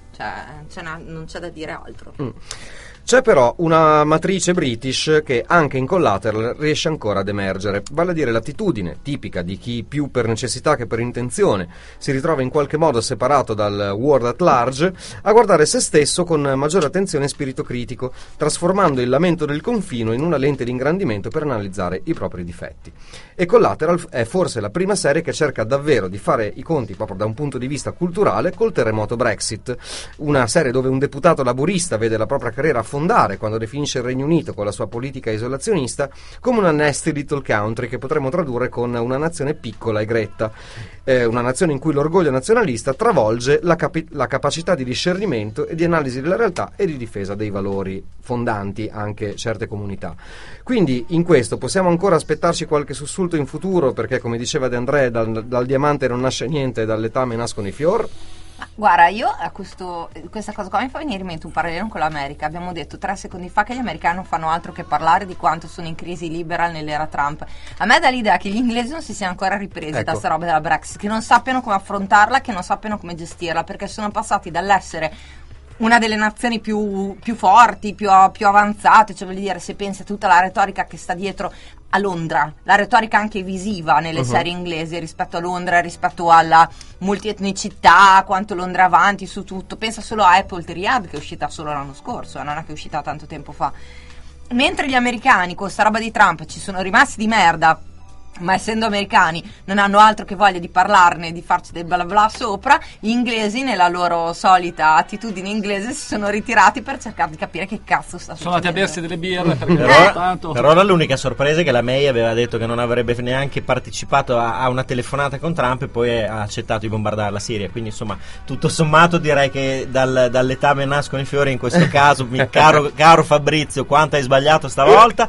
G: cioè c'è una- non c'è da dire altro.
A: Mm. C'è però una matrice British che anche in Collateral riesce ancora ad emergere, vale a dire l'attitudine tipica di chi più per necessità che per intenzione si ritrova in qualche modo separato dal world at large a guardare se stesso con maggiore attenzione e spirito critico, trasformando il lamento del confino in una lente di ingrandimento per analizzare i propri difetti. E Collateral è forse la prima serie che cerca davvero di fare i conti proprio da un punto di vista culturale col terremoto Brexit, una serie dove un deputato laburista vede la propria carriera affondare quando definisce il Regno Unito con la sua politica isolazionista come una nasty little country, che potremmo tradurre con una nazione piccola e gretta, eh, una nazione in cui l'orgoglio nazionalista travolge la, capi- la capacità di discernimento e di analisi della realtà e di difesa dei valori fondanti anche certe comunità. Quindi in questo possiamo ancora aspettarci qualche sussulto in futuro, perché come diceva De André, dal, dal diamante non nasce niente, dal letame nascono i fior.
G: Ma guarda, io a questo, questa cosa qua mi fa venire in mente un parallelo con l'America. Abbiamo detto tre secondi fa che gli americani non fanno altro che parlare di quanto sono in crisi liberal nell'era Trump. A me dà l'idea che gli inglesi non si siano ancora ripresi
A: Ecco.
G: da sta roba della Brexit, che non sappiano come affrontarla, che non sappiano come gestirla, perché sono passati dall'essere una delle nazioni più, più forti, più, più avanzate, cioè voglio dire, se pensi a tutta la retorica che sta dietro a Londra, la retorica anche visiva nelle
A: Uh-huh.
G: serie inglesi rispetto a Londra, rispetto alla multietnicità, quanto Londra è avanti su tutto. Pensa solo a Apple Triad, che è uscita solo l'anno scorso, eh, non è che è uscita tanto tempo fa. Mentre gli americani con sta roba di Trump ci sono rimasti di merda, ma essendo americani non hanno altro che voglia di parlarne, di farci del bla bla sopra, gli inglesi nella loro solita attitudine inglese si sono ritirati per cercare di capire che cazzo sta
F: Sono andati a
G: succedendo.
F: bersi delle birre perché
D: Però,
F: tanto...
D: però ora l'unica sorpresa è che la May aveva detto che non avrebbe neanche partecipato a, a una telefonata con Trump e poi ha accettato di bombardare la Siria. Quindi insomma, tutto sommato direi che dal, dal letame nascono i fiori in questo caso. Mi, caro, caro Fabrizio, quanto hai sbagliato stavolta.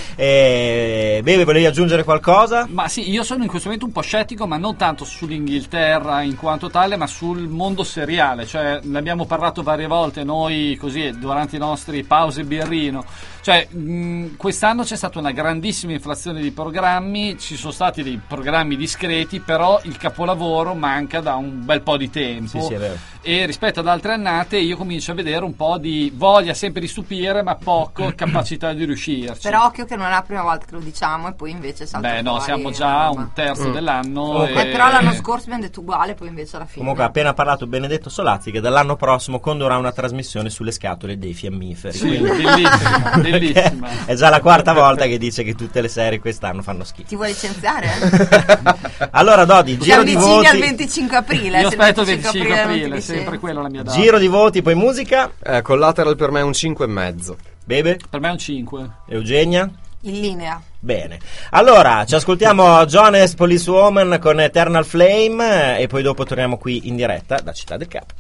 D: E, Bebe, volevi aggiungere qualcosa?
F: Ma sì, io sono in questo momento un po' scettico, ma non tanto sull'Inghilterra in quanto tale, ma sul mondo seriale. Cioè, ne abbiamo parlato varie volte noi così durante i nostri pause birrino. Cioè, mh, quest'anno c'è stata una grandissima inflazione di programmi, ci sono stati dei programmi discreti, però il capolavoro manca da un bel po' di tempo.
D: Sì, sì, è vero.
F: E rispetto ad altre annate io comincio a vedere un po' di voglia sempre di stupire, ma poco capacità di riuscirci.
G: Però occhio che non è la prima volta che lo diciamo e poi invece salta
F: Beh, no,
G: fuori
F: siamo
G: una
F: già a
G: roba.
F: un terzo
A: Mm.
F: dell'anno.
D: Comunque-
F: e-
G: Eh, però l'anno scorso abbiamo detto uguale, poi invece alla fine
D: Comunque ha appena parlato Benedetto Solazzi che dall'anno prossimo condurrà una trasmissione sulle scatole dei fiammiferi.
F: Sì,
D: Quindi-
F: bellissima, bellissima.
D: È già la quarta volta che dice che tutte le serie quest'anno fanno schifo.
G: ti vuoi licenziare? Eh?
D: Allora Dodi,
G: Ti
D: giro di
G: avvicini
D: voti.
G: al venticinque aprile.
F: Io
G: se
F: aspetto il
G: il
F: venticinque
G: non ti
F: aprile,
G: licenzia.
F: sempre quella la mia data.
D: Giro di voti, poi musica.
A: Eh, Collateral per me è un cinque e mezzo.
D: Bebe,
F: Per me è un cinque.
D: Eugenia.
G: In linea.
D: Bene, allora ci ascoltiamo Jonas Policewoman con Eternal Flame e poi dopo torniamo qui in diretta da Città del Capo.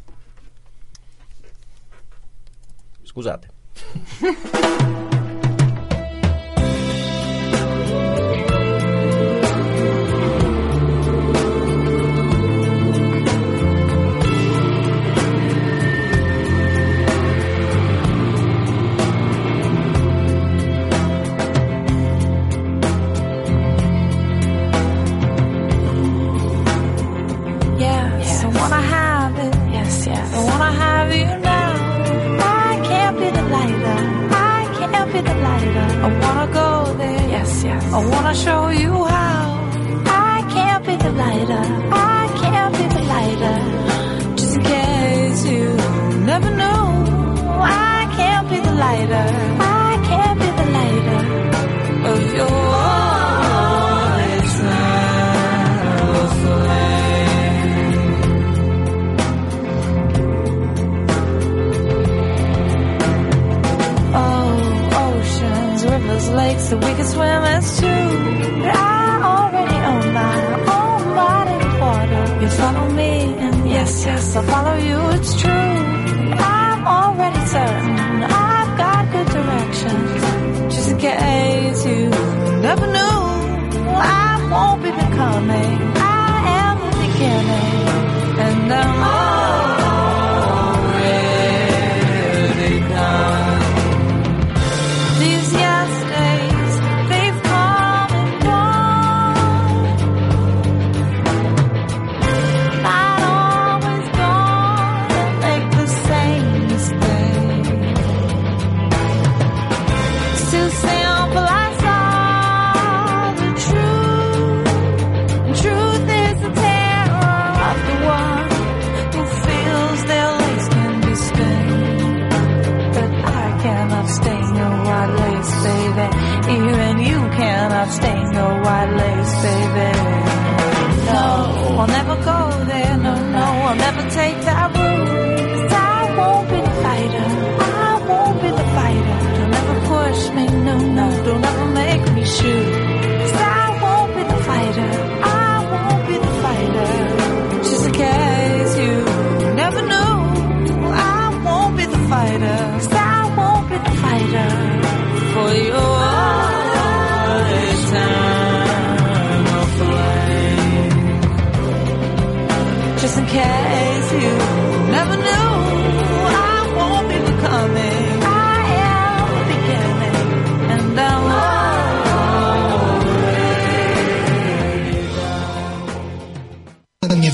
D: Scusate.
K: Yes, I wanna have it. Yes, yes. I wanna have you now. I can't be the lighter. I can't be the lighter. I wanna go there. Yes, yes. I wanna show you how. I can't be the lighter. I can't be the lighter. Just in case you never know. I can't be the lighter. I can't be the lighter of your eternal flame. Oh, oceans, rivers, lakes that we can swim as two. But I already own my own body of water. You follow me, and yes, yes, I'll follow you, it's true. I'm already certain I've got good directions. Just in case you never knew, I won't be becoming. I am the beginning, and I'm already done. These yesterdays, they've come and gone. Not always gone, and they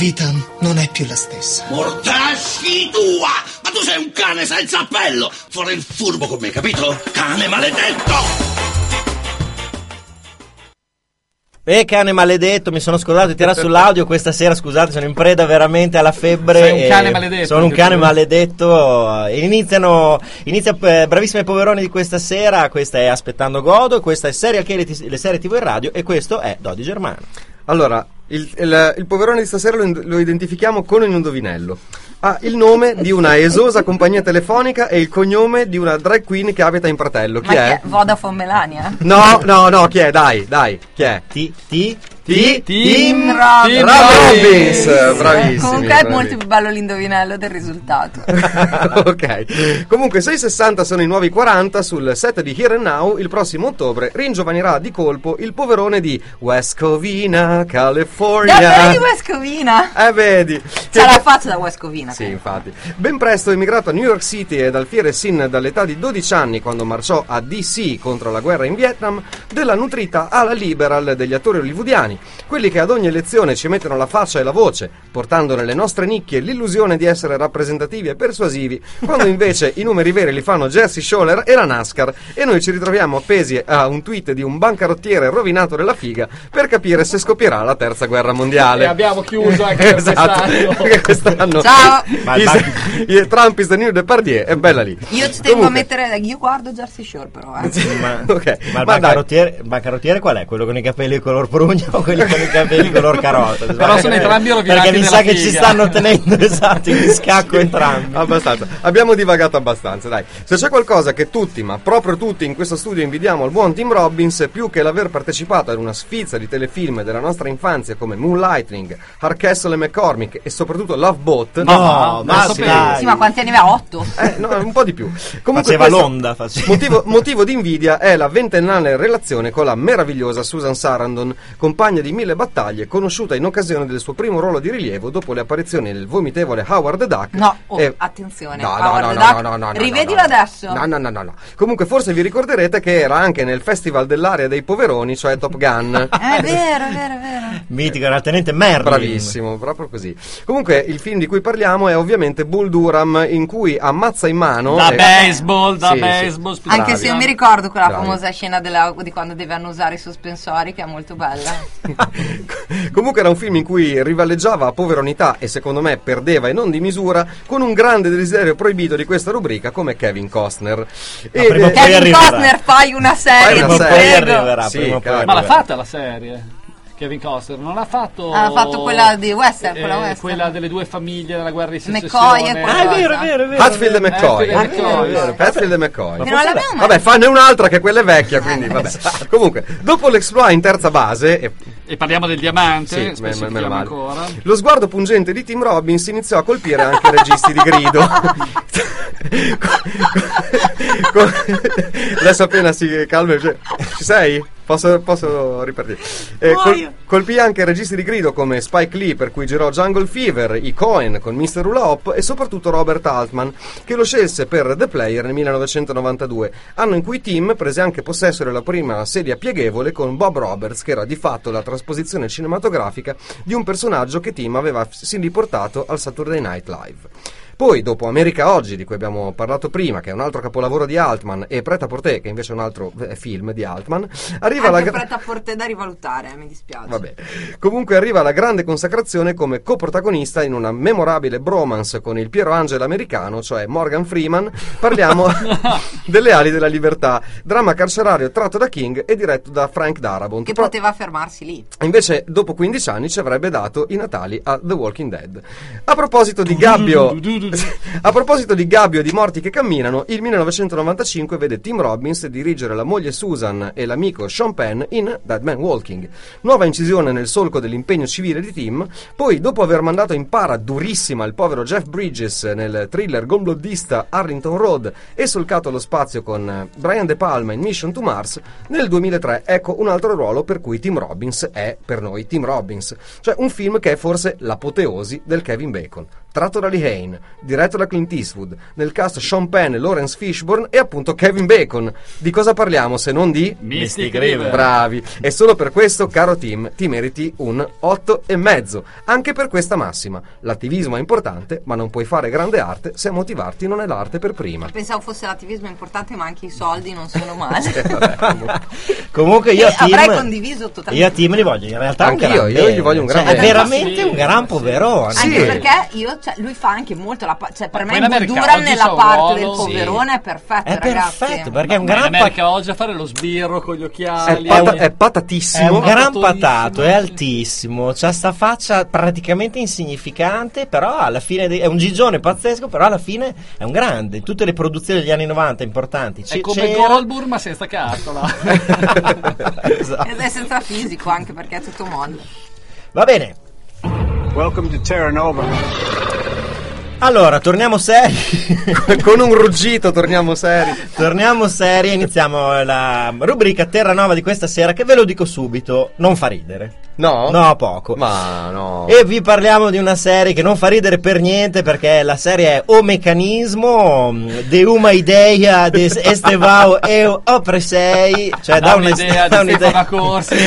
L: vita non è più la stessa.
M: Mortasci tua! Ma tu sei un cane senza appello! Fare il furbo con me, capito? Cane maledetto!
D: Eh, cane maledetto, mi sono scordato di tirare sull'audio questa sera, scusate, sono in preda veramente alla febbre.
F: Sei un cane
D: e
F: maledetto.
D: Sono un cane maledetto. E iniziano, inizia eh, bravissime poveroni di questa sera, questa è Aspettando Godo, questa è Serial Killer, le serie tivù in radio, e questo è Dodi Germano.
A: Allora, il, il, il poverone di stasera lo, lo identifichiamo con un indovinello. Ha il nome di una esosa compagnia telefonica e il cognome di una drag queen che abita in Pratello. Chi
G: Ma
A: è?
G: chi è? Vodafone Melania?
A: No, no, no, chi è? Dai, dai, chi è?
D: Ti, ti,
A: Ti,
G: Tim
A: Robbins.
G: Robbins.
A: Robbins, bravissimi.
G: Comunque è
A: bravissimi.
G: molto più bello l'indovinello del risultato.
A: Ok. Comunque sei sessanta sono i nuovi quaranta. Sul set di Here and Now il prossimo ottobre ringiovanirà di colpo il poverone di West Covina, California.
G: Davvero di West Covina?
A: Eh, vedi.
G: C'ha la faccia da West Covina.
A: Sì, infatti. Ben presto emigrato a New York City ed alfiere sin dall'età di dodici anni, quando marciò a D C contro la guerra in Vietnam, della nutrita ala liberal degli attori hollywoodiani, quelli che ad ogni elezione ci mettono la faccia e la voce, portando nelle nostre nicchie l'illusione di essere rappresentativi e persuasivi, quando invece i numeri veri li fanno Jersey Shore e la NASCAR, e noi ci ritroviamo appesi a un tweet di un bancarottiere rovinato della figa per capire se scoppierà la terza guerra mondiale.
F: E abbiamo chiuso anche per
A: Esatto,
F: quest'anno.
A: perché quest'anno
G: Ciao.
D: Ma-
A: is-
D: ma-
A: i- Trump is the new Depardieu, è bella lì.
G: Io ci tengo
A: Comunque-
G: a mettere. Io guardo Jersey Shore, però. Eh.
D: Ma,
A: Ok,
D: ma il
A: ma dai.
D: bancarottiere, il bancarottiere qual è? Quello con i capelli color prugna o quelli con i capelli color carota?
F: Però sono entrambi rovinati
D: Perché mi
F: nella
D: sa che
F: figa.
D: ci stanno tenendo esatto in scacco entrambi.
A: Abbastanza, abbiamo divagato abbastanza, dai. Se c'è qualcosa che tutti, ma proprio tutti in questo studio invidiamo al buon Tim Robbins, più che l'aver partecipato ad una sfilza di telefilm della nostra infanzia come Moonlightning, Hard Castle e McCormick e soprattutto Love Boat.
D: No,
A: eh,
D: ma
A: sì.
D: dai.
G: Sì, ma quanti anni aveva? Otto?
A: Eh, no, un po' di più. Comunque
D: Faceva
A: questo-
D: l'onda, faceva.
A: Motivo, motivo di invidia è la ventennale relazione con la meravigliosa Susan Sarandon, compagna di mille battaglie, conosciuta in occasione del suo primo ruolo di rilievo dopo le apparizioni del vomitevole Howard the Duck.
G: No, oh,
A: e-
G: attenzione.
A: No, no,
G: Howard
A: no,
G: the
A: no,
G: Duck.
A: no, no, no, no,
G: Rivedilo
A: no, no.
G: adesso.
A: No, no, no, no, no. Comunque forse vi ricorderete che era anche nel Festival dell'Aria dei Poveroni, cioè Top Gun.
G: È vero, è vero, è vero.
D: Mitico, era il tenente Merlin.
A: Bravissimo, proprio così. Comunque il film di cui parliamo è ovviamente Bull Durham, in cui ammazza in mano
F: Da
A: e-
F: baseball, da
A: Sì, sì.
F: baseball.
G: Anche
A: Bravi.
G: se io mi ricordo quella
A: Bravi.
G: famosa scena della- di quando deve annusare i sospensori, che è molto bella.
A: Comunque era un film in cui rivaleggiava a poveronità e secondo me perdeva e non di misura, con un grande desiderio proibito di questa rubrica come Kevin Costner. E,
D: prima o
A: eh,
D: poi
G: Kevin
D: arriverà.
G: Costner, fai una serie,
A: Fai
G: ti
A: una
D: Poi
A: serie.
G: prego.
D: arriverà,
A: Sì,
D: prima o poi
A: cavolo.
F: Ma l'ha
D: arriverà.
F: fatta la serie? Kevin Costner non ha fatto.
G: Ha fatto quella di Western,
F: eh,
G: quella Western.
F: quella delle due famiglie della guerra di secessione.
G: McCoy e quella-
D: Ah, è vero, è vero, è vero.
A: Hatfield e McCoy.
F: Hatfield e McCoy,
A: È vero,
F: sì.
A: Hatfield e McCoy.
G: Che non l'abbiamo mai.
A: Vabbè, fanne un'altra che quella è vecchia, quindi vabbè. Comunque, dopo l'exploit in terza base, e
F: E parliamo del diamante,
A: Sì, me- me-
F: specifichiamo
A: meno male.
F: ancora.
A: lo sguardo pungente di Tim Robbins iniziò a colpire anche i registi di grido. Con- Adesso appena si calma, cioè, ci sei? Posso, posso ripartire? Eh, col- colpì anche i registi di grido come Spike Lee, per cui girò Jungle Fever, i Coen con mister Hula Hoop e soprattutto Robert Altman, che lo scelse per The Player nel millenovecentonovantadue, anno in cui Tim prese anche possesso della prima sedia pieghevole con Bob Roberts, che era di fatto la trasposizione cinematografica di un personaggio che Tim aveva sin riportato al Saturday Night Live. Poi, dopo America Oggi, di cui abbiamo parlato prima, che è un altro capolavoro di Altman, e Prêt à Porter, che invece è un altro eh, film di Altman, arriva la
G: Anche
A: gra-
G: Prêt à Porter da rivalutare, eh, mi dispiace.
A: Vabbè. Comunque arriva la grande consacrazione come coprotagonista in una memorabile bromance con il Piero Angela americano, cioè Morgan Freeman. Parliamo delle ali della libertà, dramma carcerario tratto da King e diretto da Frank Darabont.
G: Che
A: Pro-
G: poteva fermarsi lì.
A: Invece, dopo quindici anni, ci avrebbe dato i natali a The Walking Dead. A proposito di Gabbio, a proposito di Gabbio e di morti che camminano, il millenovecentonovantacinque vede Tim Robbins dirigere la moglie Susan e l'amico Sean Penn in Dead Man Walking. Nuova incisione nel solco dell'impegno civile di Tim. Poi, dopo aver mandato in para durissima il povero Jeff Bridges nel thriller gomblodista Arlington Road e solcato lo spazio con Brian De Palma in Mission to Mars, nel duemilatré ecco un altro ruolo per cui Tim Robbins è per noi Tim Robbins, cioè un film che è forse l'apoteosi del Kevin Bacon. tratto da Lee Hain, diretto da Clint Eastwood, nel cast Sean Penn, Lawrence Fishburne e appunto Kevin Bacon. Di cosa parliamo se non di
F: Mystic River?
A: Bravi. E solo per questo, caro Tim, ti meriti un otto e mezzo. Anche per questa massima: l'attivismo è importante, ma non puoi fare grande arte se a motivarti non è l'arte per prima.
G: Pensavo fosse l'attivismo importante, ma anche i soldi non sono male.
A: Sì, vabbè, comunque.
D: Comunque io
G: E
D: a Tim
G: avrei condiviso totalmente.
D: Io a Tim li voglio in realtà
A: Anch'io,
D: un gran
A: io
D: bene.
A: gli voglio un gran
D: Cioè,
A: bene.
D: è veramente
F: Sì,
D: un gran poverone.
A: Sì.
G: Anche perché io, cioè, lui fa anche molto la pa- cioè per
F: Ma
G: me
F: poi in America
G: Duran
F: oggi
G: nella
F: c'ha un
G: parte
F: ruolo-
G: del poverone è perfetto,
D: È
G: ragazzi.
D: perfetto perché è un
F: Ma in
D: gran
F: America oggi a fare lo sbirro con gli
A: È,
F: occhiali.
A: pata- è
D: È
A: patatissimo.
D: un gran
F: Patatissimo.
D: patato, è altissimo, c'ha sta faccia praticamente insignificante, però alla fine de- è un gigione pazzesco, però alla fine è un grande. In tutte le produzioni degli anni novanta importanti
F: È
D: C-
F: come
D: c'era-
F: Goldberg ma senza cartola.
D: Esatto.
G: Ed è senza fisico anche perché è tutto molle.
D: Va bene,
N: Welcome to Terra Nova.
D: allora torniamo seri.
A: Con un ruggito torniamo seri.
D: Torniamo seri e iniziamo la rubrica Terranova di questa sera, che ve lo dico subito, non fa ridere.
A: No?
D: No, poco.
A: Ma no.
D: E vi parliamo di una serie che non fa ridere per niente, perché la serie è O Meccanismo, de uma idea de Estevao e Opresei, cioè da,
F: Da
D: una-
F: un'idea
D: da
F: di
D: un'idea-
F: Stefano Accorsi.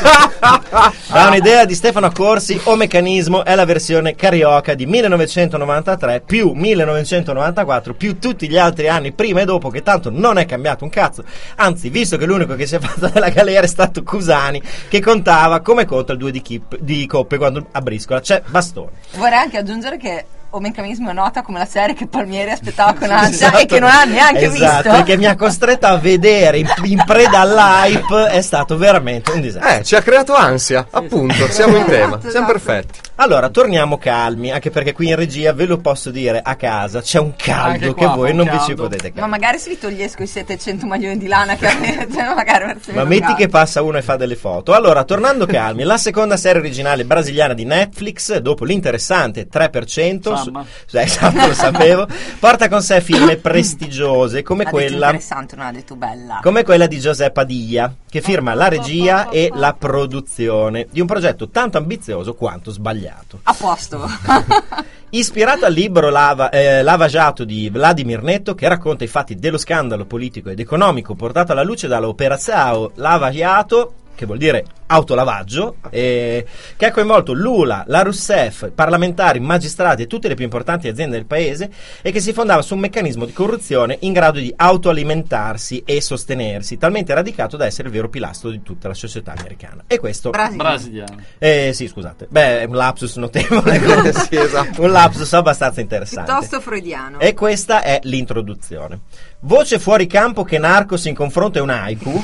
D: da un'idea di Stefano Accorsi. O Meccanismo è la versione carioca di millenovecentonovantatré più millenovecentonovantaquattro più tutti gli altri anni prima e dopo, che tanto non è cambiato un cazzo, anzi, visto che l'unico che si è fatto della galera è stato Cusani, che contava come conta il due di, chip- di coppe quando a briscola c'è bastone.
G: Vorrei anche aggiungere che O Meccanismo è nota come la serie che Palmieri aspettava con ansia
D: Esatto.
G: e che non ha neanche
D: Esatto,
G: visto.
D: e che mi ha costretto a vedere in, in preda all'hype. È stato veramente un disastro.
A: Eh, ci ha creato ansia, appunto, siamo in tema,
G: Esatto,
A: siamo
G: esatto.
A: perfetti.
D: Allora, torniamo calmi, anche perché qui in regia, ve lo posso dire, a casa c'è un caldo
F: Anche
D: che
F: qua
D: voi
F: fa un
D: non vi
F: caldo.
D: ci potete
G: Ma
D: capire.
G: magari se vi togliesco i settecento maglioni di lana che avete, magari verso
D: Ma metti che passa uno e fa delle foto. Allora, tornando calmi, la seconda serie originale brasiliana di Netflix, dopo l'interessante tre per cento,
F: Samma.
D: su- eh, esatto, lo sapevo, porta con sé film prestigiose come
G: ha detto
D: quella
G: interessante, non ha detto bella.
D: come quella di Giuseppe Adia, che firma la regia e la produzione di un progetto tanto ambizioso quanto sbagliato.
G: A posto.
D: Ispirato al libro Lava, eh, Lava Jato di Vladimir Netto, che racconta i fatti dello scandalo politico ed economico portato alla luce dall'Operazione Lava Jato, che vuol dire autolavaggio, eh, che ha coinvolto Lula, la Rousseff, parlamentari, magistrati e tutte le più importanti aziende del paese, e che si fondava su un meccanismo di corruzione in grado di autoalimentarsi e sostenersi, talmente radicato da essere il vero pilastro di tutta la società americana. E questo...
G: Brasile.
F: Brasiliano.
D: Eh, sì, scusate. Beh, è un lapsus notevole.
A: Sì, esatto.
D: Un lapsus abbastanza interessante.
G: Piuttosto freudiano.
D: E questa è l'introduzione. Voce fuori campo che Narcos in confronto è un haiku.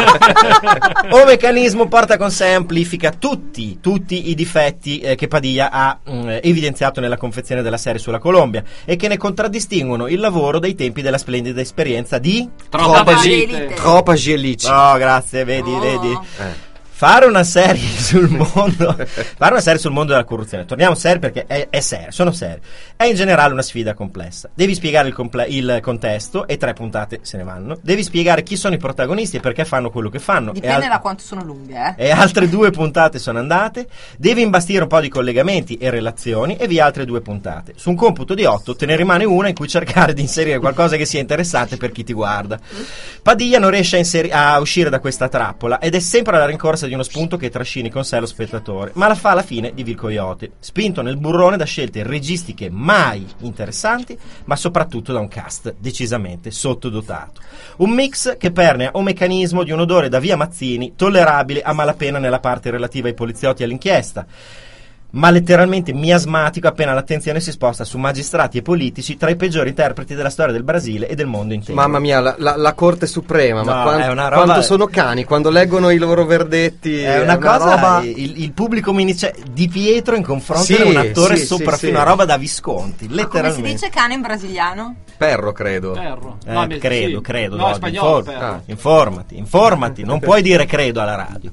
D: O Meccanismo porta con sé e amplifica tutti, tutti i difetti eh, che Padilla ha mh, evidenziato nella confezione della serie sulla Colombia e che ne contraddistinguono il lavoro dai tempi della splendida esperienza di...
F: Troppa
G: Elite.
F: gente.
A: Troppa Gielici.
D: Oh, grazie, vedi,
G: Oh.
D: vedi.
A: Eh.
D: Fare una serie sul mondo fare una serie sul mondo della corruzione, torniamo seri perché è, è serio, sono seri, è in generale una sfida complessa. Devi spiegare il, comple- il contesto e tre puntate se ne vanno. Devi spiegare chi sono i protagonisti e perché fanno quello che fanno.
G: Dipende
D: e al-
G: da quanto sono lunghe, eh.
D: e altre due puntate sono andate. Devi imbastire un po' di collegamenti e relazioni e via altre due puntate. Su un computo di otto te ne rimane una in cui cercare di inserire qualcosa che sia interessante per chi ti guarda. Padilla non riesce a, inseri- a uscire da questa trappola ed è sempre alla rincorsa di uno spunto che trascini con sé lo spettatore, ma la fa alla fine di Vil Coyote, spinto nel burrone da scelte registiche mai interessanti, ma soprattutto da un cast decisamente sottodotato. Un mix che permea un meccanismo di un odore da via Mazzini tollerabile a malapena nella parte relativa ai poliziotti e all'inchiesta, ma letteralmente miasmatico appena l'attenzione si sposta su magistrati e politici tra i peggiori interpreti della storia del Brasile e del mondo intero.
A: Mamma mia, la, la- la Corte Suprema, ma
D: No,
A: quant-
D: è una roba-
A: quanto sono cani quando leggono i loro verdetti.
D: È una cosa,
A: roba...
D: il, il pubblico mini, cioè, Di Pietro in confronto
A: Sì,
D: a un attore
A: sì,
D: sopraffino,
A: sì, sì.
D: una roba da Visconti,
G: Ma come si
D: letteralmente.
G: dice cane in brasiliano?
A: Perro, credo.
F: Perro.
D: Eh,
F: No, mi-
D: credo,
F: sì.
D: credo.
F: No, è
D: Dodi,
F: spagnolo,
D: infor-
F: Perro.
D: ah, informati, informati, non puoi dire credo alla radio.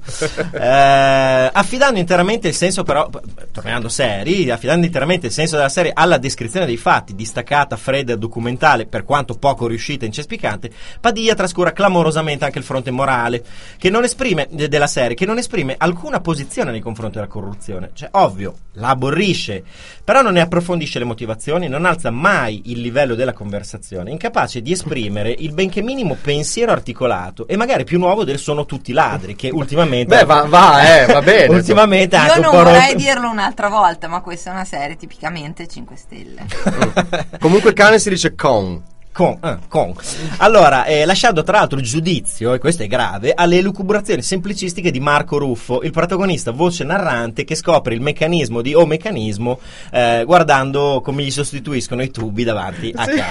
D: Eh, affidando interamente il senso, però, p- tornando seri, affidando interamente il senso della serie alla descrizione dei fatti, distaccata, fredda e documentale, per quanto poco riuscita e incespicante, Padilla trascura clamorosamente anche il fronte morale, che non esprime, de- della serie, che non esprime alcuna posizione nei confronti della corruzione. Cioè, ovvio, la aborrisce, però non ne approfondisce le motivazioni, non alza mai il livello della conversazione, incapace di esprimere il benché minimo pensiero articolato e magari più nuovo del sono tutti ladri, che ultimamente
A: Beh, va, va, eh, va bene.
D: ultimamente ha
G: Io
D: anche
G: non
D: un po'
G: vorrei
D: rotto-
G: dirlo un'altra volta, ma questa è una serie tipicamente cinque stelle.
A: Comunque il cane si dice con.
D: Con, eh, con. Allora, eh, lasciando tra l'altro il giudizio, e questo è grave, alle elucubrazioni semplicistiche di Marco Ruffo, il protagonista voce narrante che scopre il meccanismo di o meccanismo eh, guardando come gli sostituiscono i tubi davanti a
A: Sì.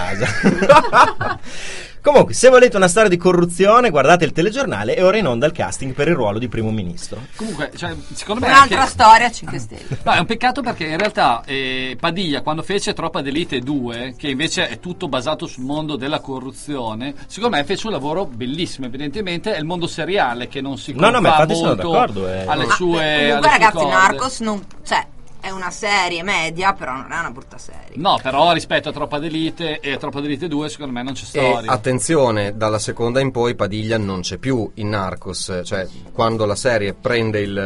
D: casa. Comunque, se volete una storia di corruzione, guardate il telegiornale e ora in onda il casting per il ruolo di primo ministro.
F: Comunque, cioè, secondo me
G: Un'altra
F: anche-
G: storia cinque stelle.
F: No, è un peccato perché in realtà eh, Padilla, quando fece Troppa d'Elite due, che invece è tutto basato sul mondo della corruzione, secondo me fece un lavoro bellissimo. Evidentemente è il mondo seriale che non si
D: No, no, ma
F: confà
D: infatti sono
F: molto
D: d'accordo, eh.
F: alle
G: Ma,
F: sue
G: comunque,
F: alle sue
G: ragazzi,
F: corde.
G: Narcos non, cioè, è una serie media, però non è una brutta serie.
F: No, però rispetto a Troppa d'Elite e a Troppa d'Elite due, secondo me non c'è
A: E
F: storia.
A: attenzione, dalla seconda in poi Padilla non c'è più in Narcos, cioè quando la serie prende il,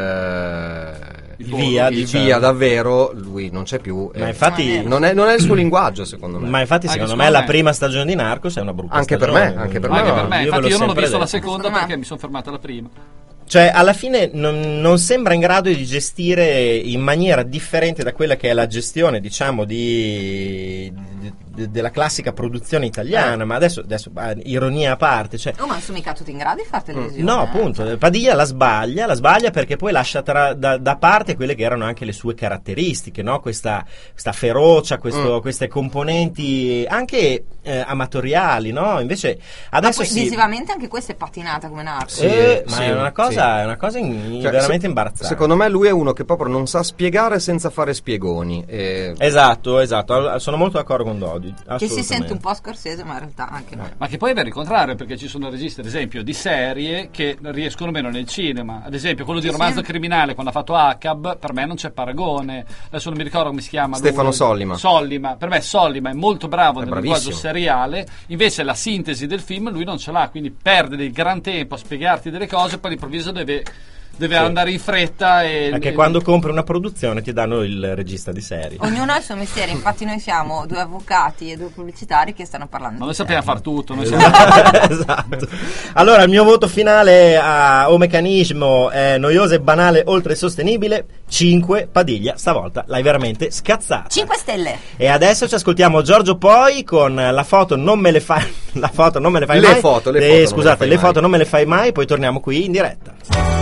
A: eh,
D: Il via,
A: il
D: diciamo.
A: via davvero, lui non c'è più.
D: Ma
A: e
D: infatti-
A: non è, non è il suo linguaggio, secondo me.
D: Ma infatti,
F: Anche
D: secondo
F: secondo
D: me, la
F: me.
D: prima stagione di Narcos è una brutta
A: Anche per
D: stagione.
A: me, anche per
F: Anche
A: me.
F: per me,
D: ve
F: infatti
D: l'ho
F: io non ho
D: sempre
F: visto la
D: detto.
F: seconda
G: Secondo me-
F: perché mi sono fermato alla prima.
D: Cioè, alla fine non, non sembra in grado di gestire in maniera differente da quella che è la gestione, diciamo, di, di- di- della classica produzione italiana. Ma adesso, adesso ah, ironia a parte, cioè,
G: Oh, ma non sono mica tutti in grado di fare televisione.
D: no,
G: eh.
D: appunto, Padilla la sbaglia, la sbaglia perché poi lascia tra- da, da parte quelle che erano anche le sue caratteristiche, no? Questa, questa ferocia, questo-
A: Mm.
D: queste componenti anche eh, amatoriali, no? Invece
G: Ma
D: adesso
G: poi
D: sì.
G: visivamente anche questa è patinata come Narcos.
A: Sì,
D: Eh, ma
A: sì,
D: è una cosa, è una cosa in-
A: Cioè,
D: veramente
A: se-
D: imbarazzante.
A: Secondo me lui è uno che proprio non sa spiegare senza fare spiegoni. E...
D: Esatto, esatto, sono molto d'accordo con Dodi.
G: Che si sente un po' scorsese, ma in realtà anche no.
F: Ma che poi è vero il contrario, perché ci sono registi, ad esempio, di serie che riescono meno nel cinema. Ad esempio, quello di
G: Sì,
F: Romanzo
G: sì.
F: Criminale, quando ha fatto A C A B, per me non c'è paragone. Adesso non mi ricordo come si chiama.
A: Stefano
F: lui.
A: Sollima.
F: Sollima. Per me Sollima è molto bravo
A: È
F: nel linguaggio
A: bravissimo.
F: seriale, invece la sintesi del film lui non ce l'ha, quindi perde del gran tempo a spiegarti delle cose, poi all'improvviso deve, deve
D: Sì.
F: andare in fretta. E,
D: Perché
F: e-
D: quando compri una produzione ti danno il regista di serie.
G: Ognuno ha il suo mestiere, infatti noi siamo due avvocati e due pubblicitari che stanno parlando
F: Ma noi
G: di
F: sappiamo
G: serie.
F: far tutto. Noi siamo...
D: Esatto. Allora, il mio voto finale a O Meccanismo è noioso e banale oltre sostenibile. cinque. Padilla, stavolta l'hai veramente scazzata.
G: cinque stelle.
D: E adesso ci ascoltiamo Giorgio Poi con la foto non me le fai la foto non me le fai
A: Le
D: mai.
A: foto, le
D: Eh,
A: foto non me le
D: scusate,
A: fai
D: le
A: mai.
D: foto non me le fai mai, poi torniamo qui in diretta.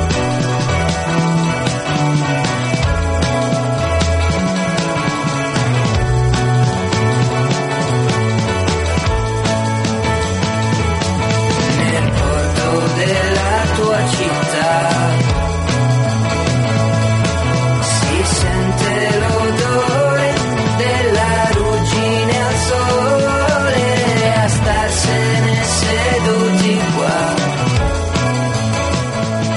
J: Nel porto della tua città si sente l'odore della ruggine al sole, a starsene seduti qua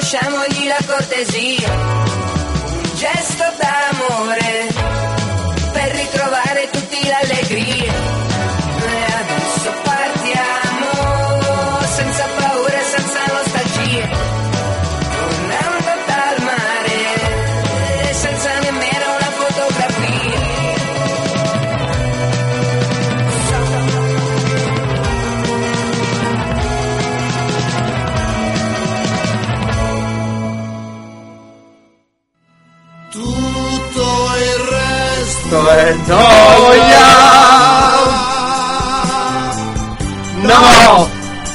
O: lasciamogli la cortesia, un gesto d'amore per ritrovare tutti l'allegria. E adesso partiamo senza paura e senza nostalgia, tornando dal mare senza nemmeno una fotografia.
H: Tutto il resto
A: è gioia. No,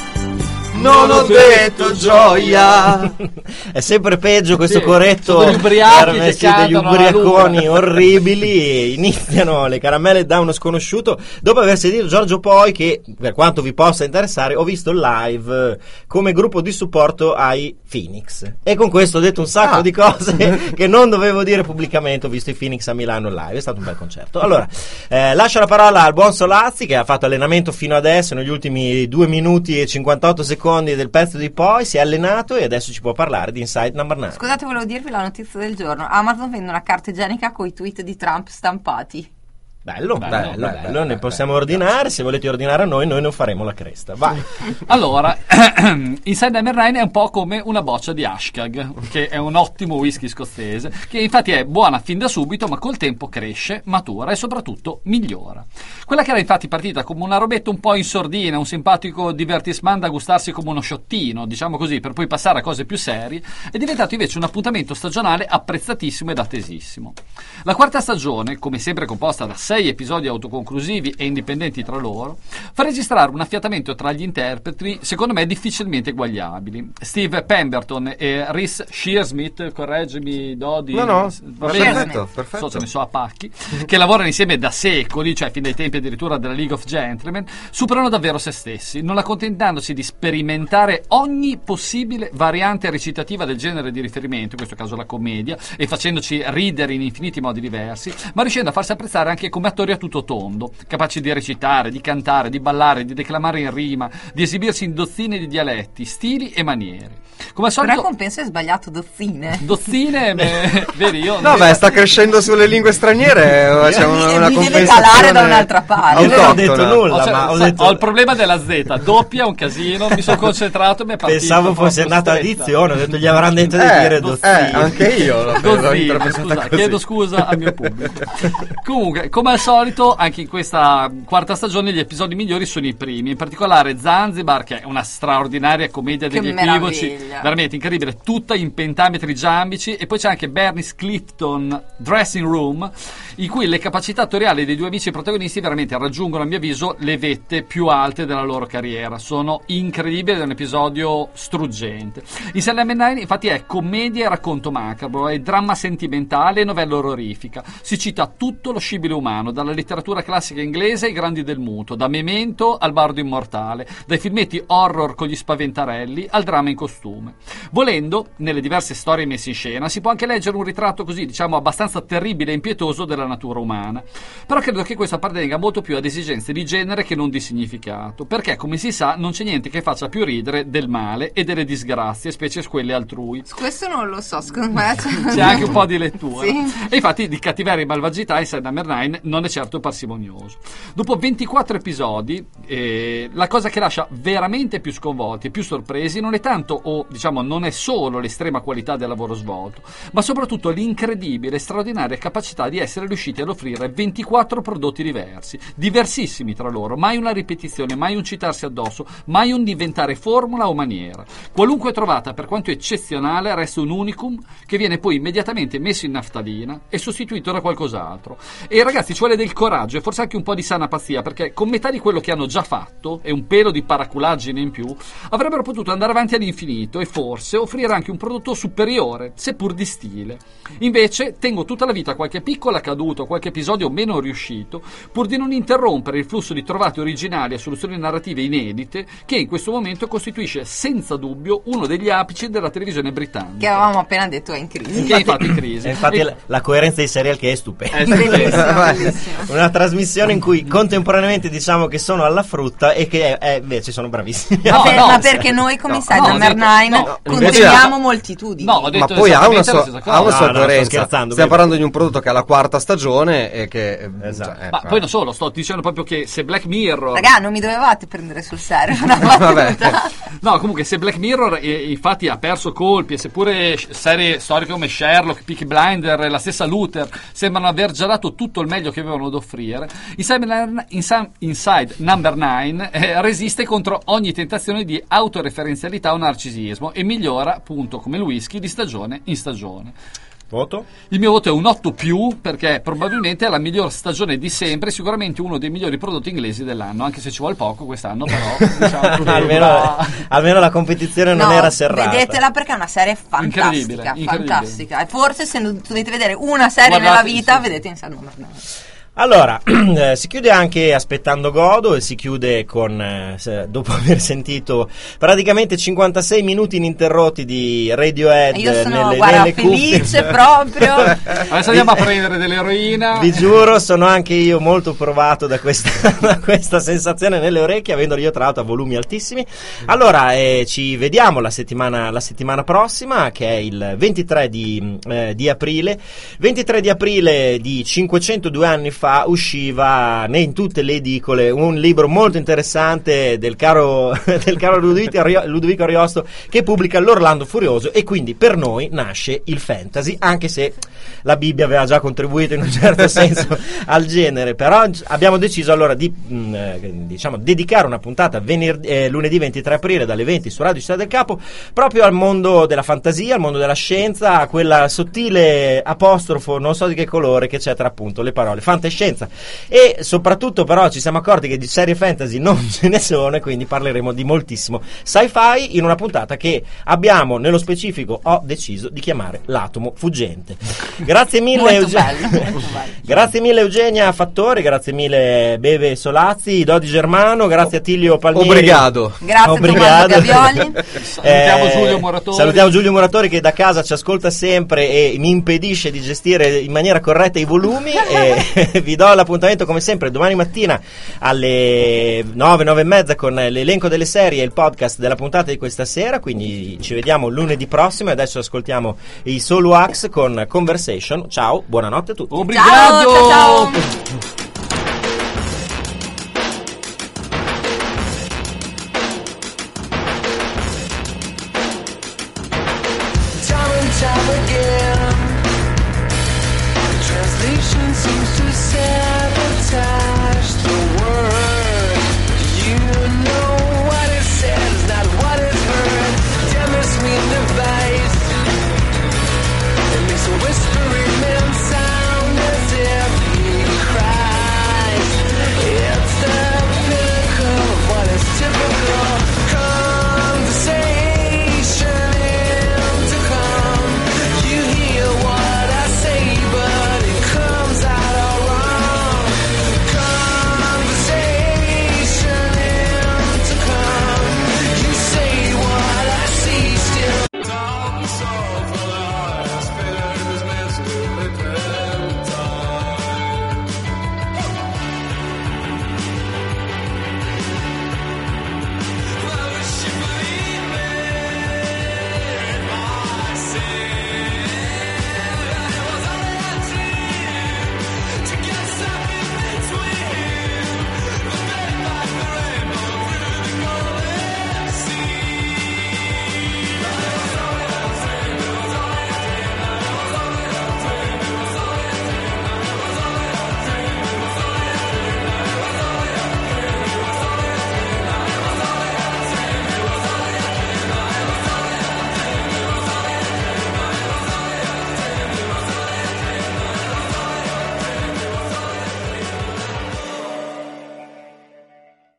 A: non ho detto gioia.
D: È sempre peggio questo
F: Sì,
D: corretto
F: sono gli ubriachi
D: per
F: che
D: vestiti degli
F: cantano alla
D: ubriaconi
F: luna.
D: orribili e iniziano le caramelle da uno sconosciuto dopo aver sentito Giorgio Poi, che per quanto vi possa interessare ho visto live eh, come gruppo di supporto ai Phoenix, e con questo ho detto un sacco
A: Ah.
D: di cose che non dovevo dire pubblicamente. Ho visto i Phoenix a Milano live, è stato un bel concerto. Allora eh, lascio la parola al buon Solazzi, che ha fatto allenamento fino adesso negli ultimi due minuti e cinquantotto secondi del pezzo di Poi, si è allenato e adesso ci può parlare di Inside Number nove.
G: Scusate, volevo dirvi la notizia del giorno. Amazon vende una carta igienica con i tweet di Trump stampati.
D: Bello, bello,
F: Bello,
D: bello,
F: bello,
D: bello, ne possiamo ordinare. Se volete ordinare a noi, noi non faremo la cresta. Vai.
F: Allora, Inside Number nove è un po' come una boccia di Ashkag, che è un ottimo whisky scozzese, che infatti è buona fin da subito, ma col tempo cresce, matura e soprattutto migliora. Quella che era infatti partita come una robetta un po' in sordina, un simpatico divertissement da gustarsi come uno sciottino, diciamo così, per poi passare a cose più serie, è diventato invece un appuntamento stagionale apprezzatissimo ed attesissimo. La quarta stagione, come sempre composta da sei episodi autoconclusivi e indipendenti tra loro, fa registrare un affiatamento tra gli interpreti secondo me difficilmente eguagliabili. Steve Pemberton e Reese Shearsmith, correggimi Dodi,
A: No, no,
F: va
A: perfetto,
F: bene?
A: perfetto.
F: So, ce ne so a pacchi, che lavorano insieme da secoli, cioè fin dai tempi addirittura della League of Gentlemen, superano davvero se stessi, non accontentandosi di sperimentare ogni possibile variante recitativa del genere di riferimento, in questo caso la commedia, e facendoci ridere in infiniti modi diversi, ma riuscendo a farsi apprezzare anche come attori a tutto tondo, capaci di recitare, di cantare, di ballare, di declamare in rima, di esibirsi in dozzine di dialetti, stili e maniere. Come al
G: Però
F: solito,
G: il compenso è sbagliato, dozzine.
F: dozzine, me, vedi io.
A: No, beh, sta crescendo sulle lingue straniere. C'è una, una
G: Mi deve
A: compensazione
G: calare da un'altra parte.
D: Io non ho
A: autoctona.
D: detto nulla,
F: Ho, cioè,
D: ma ho
F: sa-
D: detto.
F: ho il problema della Z, doppia, un casino, mi sono concentrato e mi è partito.
D: Pensavo fosse
F: proprio
D: andata a
F: stretta.
D: dizione, ho detto gli avranno detto di
A: Eh,
D: dire
A: do-
D: dozzine.
A: eh, anche io l'ho- l'ho
F: Dozzine,
A: interpretata
F: scusa,
A: così.
F: chiedo scusa al mio pubblico. Comunque, come al solito, anche in questa quarta stagione gli episodi migliori sono i primi, in particolare Zanzibar, che è una straordinaria commedia
G: Che
F: degli equivoci,
G: meraviglia.
F: veramente incredibile, tutta in pentametri giambici, e poi c'è anche Bernice Clifton Dressing Room, in cui le capacità attoriali dei due amici protagonisti veramente raggiungono, a mio avviso, le vette più alte della loro carriera. Sono incredibili, è un episodio struggente. In Salem nove infatti è commedia e racconto macabro, è dramma sentimentale e novella orrorifica. Si cita tutto lo scibile umano, dalla letteratura classica inglese ai grandi del muto, da Memento al Bardo Immortale, dai filmetti horror con gli spaventarelli al dramma in costume. Volendo, nelle diverse storie messe in scena, si può anche leggere un ritratto così, diciamo, abbastanza terribile e impietoso della natura umana. Però credo che questo appartenga molto più ad esigenze di genere che non di significato, perché, come si sa, non c'è niente che faccia più ridere del male e delle disgrazie, specie quelle altrui.
G: Questo non lo so, secondo me c'è,
F: C'è anche un po' di lettura.
G: Sì.
F: E infatti di cattiveria e malvagità Inside Number nove non è certo parsimonioso. Dopo ventiquattro episodi, eh, la cosa che lascia veramente più sconvolti e più sorpresi non è tanto, o diciamo non è solo l'estrema qualità del lavoro svolto, ma soprattutto l'incredibile e straordinaria capacità di essere riusciti ad offrire ventiquattro prodotti diversi, diversissimi tra loro, mai una ripetizione, mai un citarsi addosso, mai un diventare formula o maniera. Qualunque trovata, per quanto eccezionale, resta un unicum che viene poi immediatamente messo in naftalina e sostituito da qualcos'altro. E ragazzi, ci vuole del coraggio e forse anche un po' di sana pazzia, perché con metà di quello che hanno già fatto e un pelo di paraculaggine in più avrebbero potuto andare avanti all'infinito e forse offrire anche un prodotto superiore, seppur di stile. Invece tengo tutta la vita qualche piccola caduta o qualche episodio meno riuscito, pur di non interrompere il flusso di trovate originali e soluzioni narrative inedite che in questo momento costituisce senza dubbio uno degli apici della televisione britannica.
G: che avevamo appena detto è in crisi.
F: Che è infatti in crisi.
D: E infatti
F: E-
D: la, la coerenza di serial che è stupenda.
F: È stupendo.
D: una trasmissione in cui contemporaneamente diciamo che sono alla frutta e che è, è, invece sono bravissimi.
G: No, per, no, ma perché noi come
A: no,
G: sai
A: no,
G: Number
A: detto,
G: Nine
A: no,
G: conteniamo moltitudini.
F: No, ho detto
A: ma poi ha una sua, ha una sua
D: no, no,
A: coerenza.
D: sto scherzando,
A: Stiamo parlando di un prodotto che ha la quarta stagione e che
D: esatto.
A: cioè, eh,
F: ma poi non solo, sto dicendo proprio che se Black Mirror
G: Raga, non mi dovevate prendere sul serio una
A: Vabbè.
F: no, comunque se Black Mirror eh, infatti ha perso colpi e seppure serie storiche come Sherlock, Peaky Blinder e la stessa Luther sembrano aver già dato tutto il meglio che avevano da offrire, Inside, Inside, Inside Number Nine eh, resiste contro ogni tentazione di autoreferenzialità o narcisismo e migliora appunto come il whisky di stagione in stagione.
D: Voto?
F: Il mio voto è un otto più perché probabilmente è la miglior stagione di sempre, sicuramente uno dei migliori prodotti inglesi dell'anno, anche se ci vuole poco quest'anno, però diciamo che
D: almeno,
F: va...
D: almeno la competizione non
G: no,
D: era serrata.
G: Vedetela perché è una serie fantastica,
F: Incredibile, incredibile.
G: fantastica. E forse se non dovete vedere una serie
F: Guardate,
G: nella vita,
F: sì.
G: vedete Inside Number Nine.
D: Allora, eh, si chiude anche Aspettando Godot e si chiude con, eh, se, dopo aver sentito praticamente cinquantasei minuti ininterrotti di Radiohead
G: Io sono,
D: nelle,
G: guarda,
D: nelle
G: felice proprio.
F: Adesso andiamo a prendere dell'eroina.
D: Vi giuro, sono anche io molto provato da questa, da questa sensazione nelle orecchie, avendolo io tra l'altro a volumi altissimi. Allora, eh, ci vediamo la settimana, la settimana prossima, che è il ventitré di, eh, di aprile. ventitré di aprile di cinquecentodue anni fa usciva in tutte le edicole un libro molto interessante del caro, del caro Ludovico, Ludovico Ariosto, che pubblica L'Orlando Furioso, e quindi per noi nasce il fantasy, anche se la Bibbia aveva già contribuito in un certo senso al genere. Però abbiamo deciso allora di mh, diciamo dedicare una puntata venerdì, eh, lunedì ventitré aprile dalle venti su Radio Città del Capo proprio al mondo della fantasia, al mondo della scienza, a quella sottile apostrofo non so di che colore che c'è tra appunto le parole fantascienza, e soprattutto però ci siamo accorti che di serie fantasy non ce ne sono, e quindi parleremo di moltissimo sci-fi in una puntata che abbiamo, nello specifico ho deciso di chiamare L'Atomo Fuggente. Grazie mille Eugenia. Grazie mille Eugenia Fattori, grazie mille Bebe Solazzi, Dodi Germano, grazie a Tilio Palmieri.
A: Obrigado.
G: Grazie
D: Obrigado.
G: Tommaso Gavioli.
F: Salutiamo
D: Eh,
F: Giulio Muratori.
D: Salutiamo Giulio Muratori che da casa ci ascolta sempre e mi impedisce di gestire in maniera corretta i volumi, e vi do l'appuntamento come sempre domani mattina alle nove, nove e mezza con l'elenco delle serie e il podcast della puntata di questa sera, quindi ci vediamo lunedì prossimo, e adesso ascoltiamo i Solo Axe con Conversation. Ciao, buonanotte a tutti.
F: Obrigado.
G: Ciao, ciao, ciao.
J: Time and time again, translation seems to sabotage.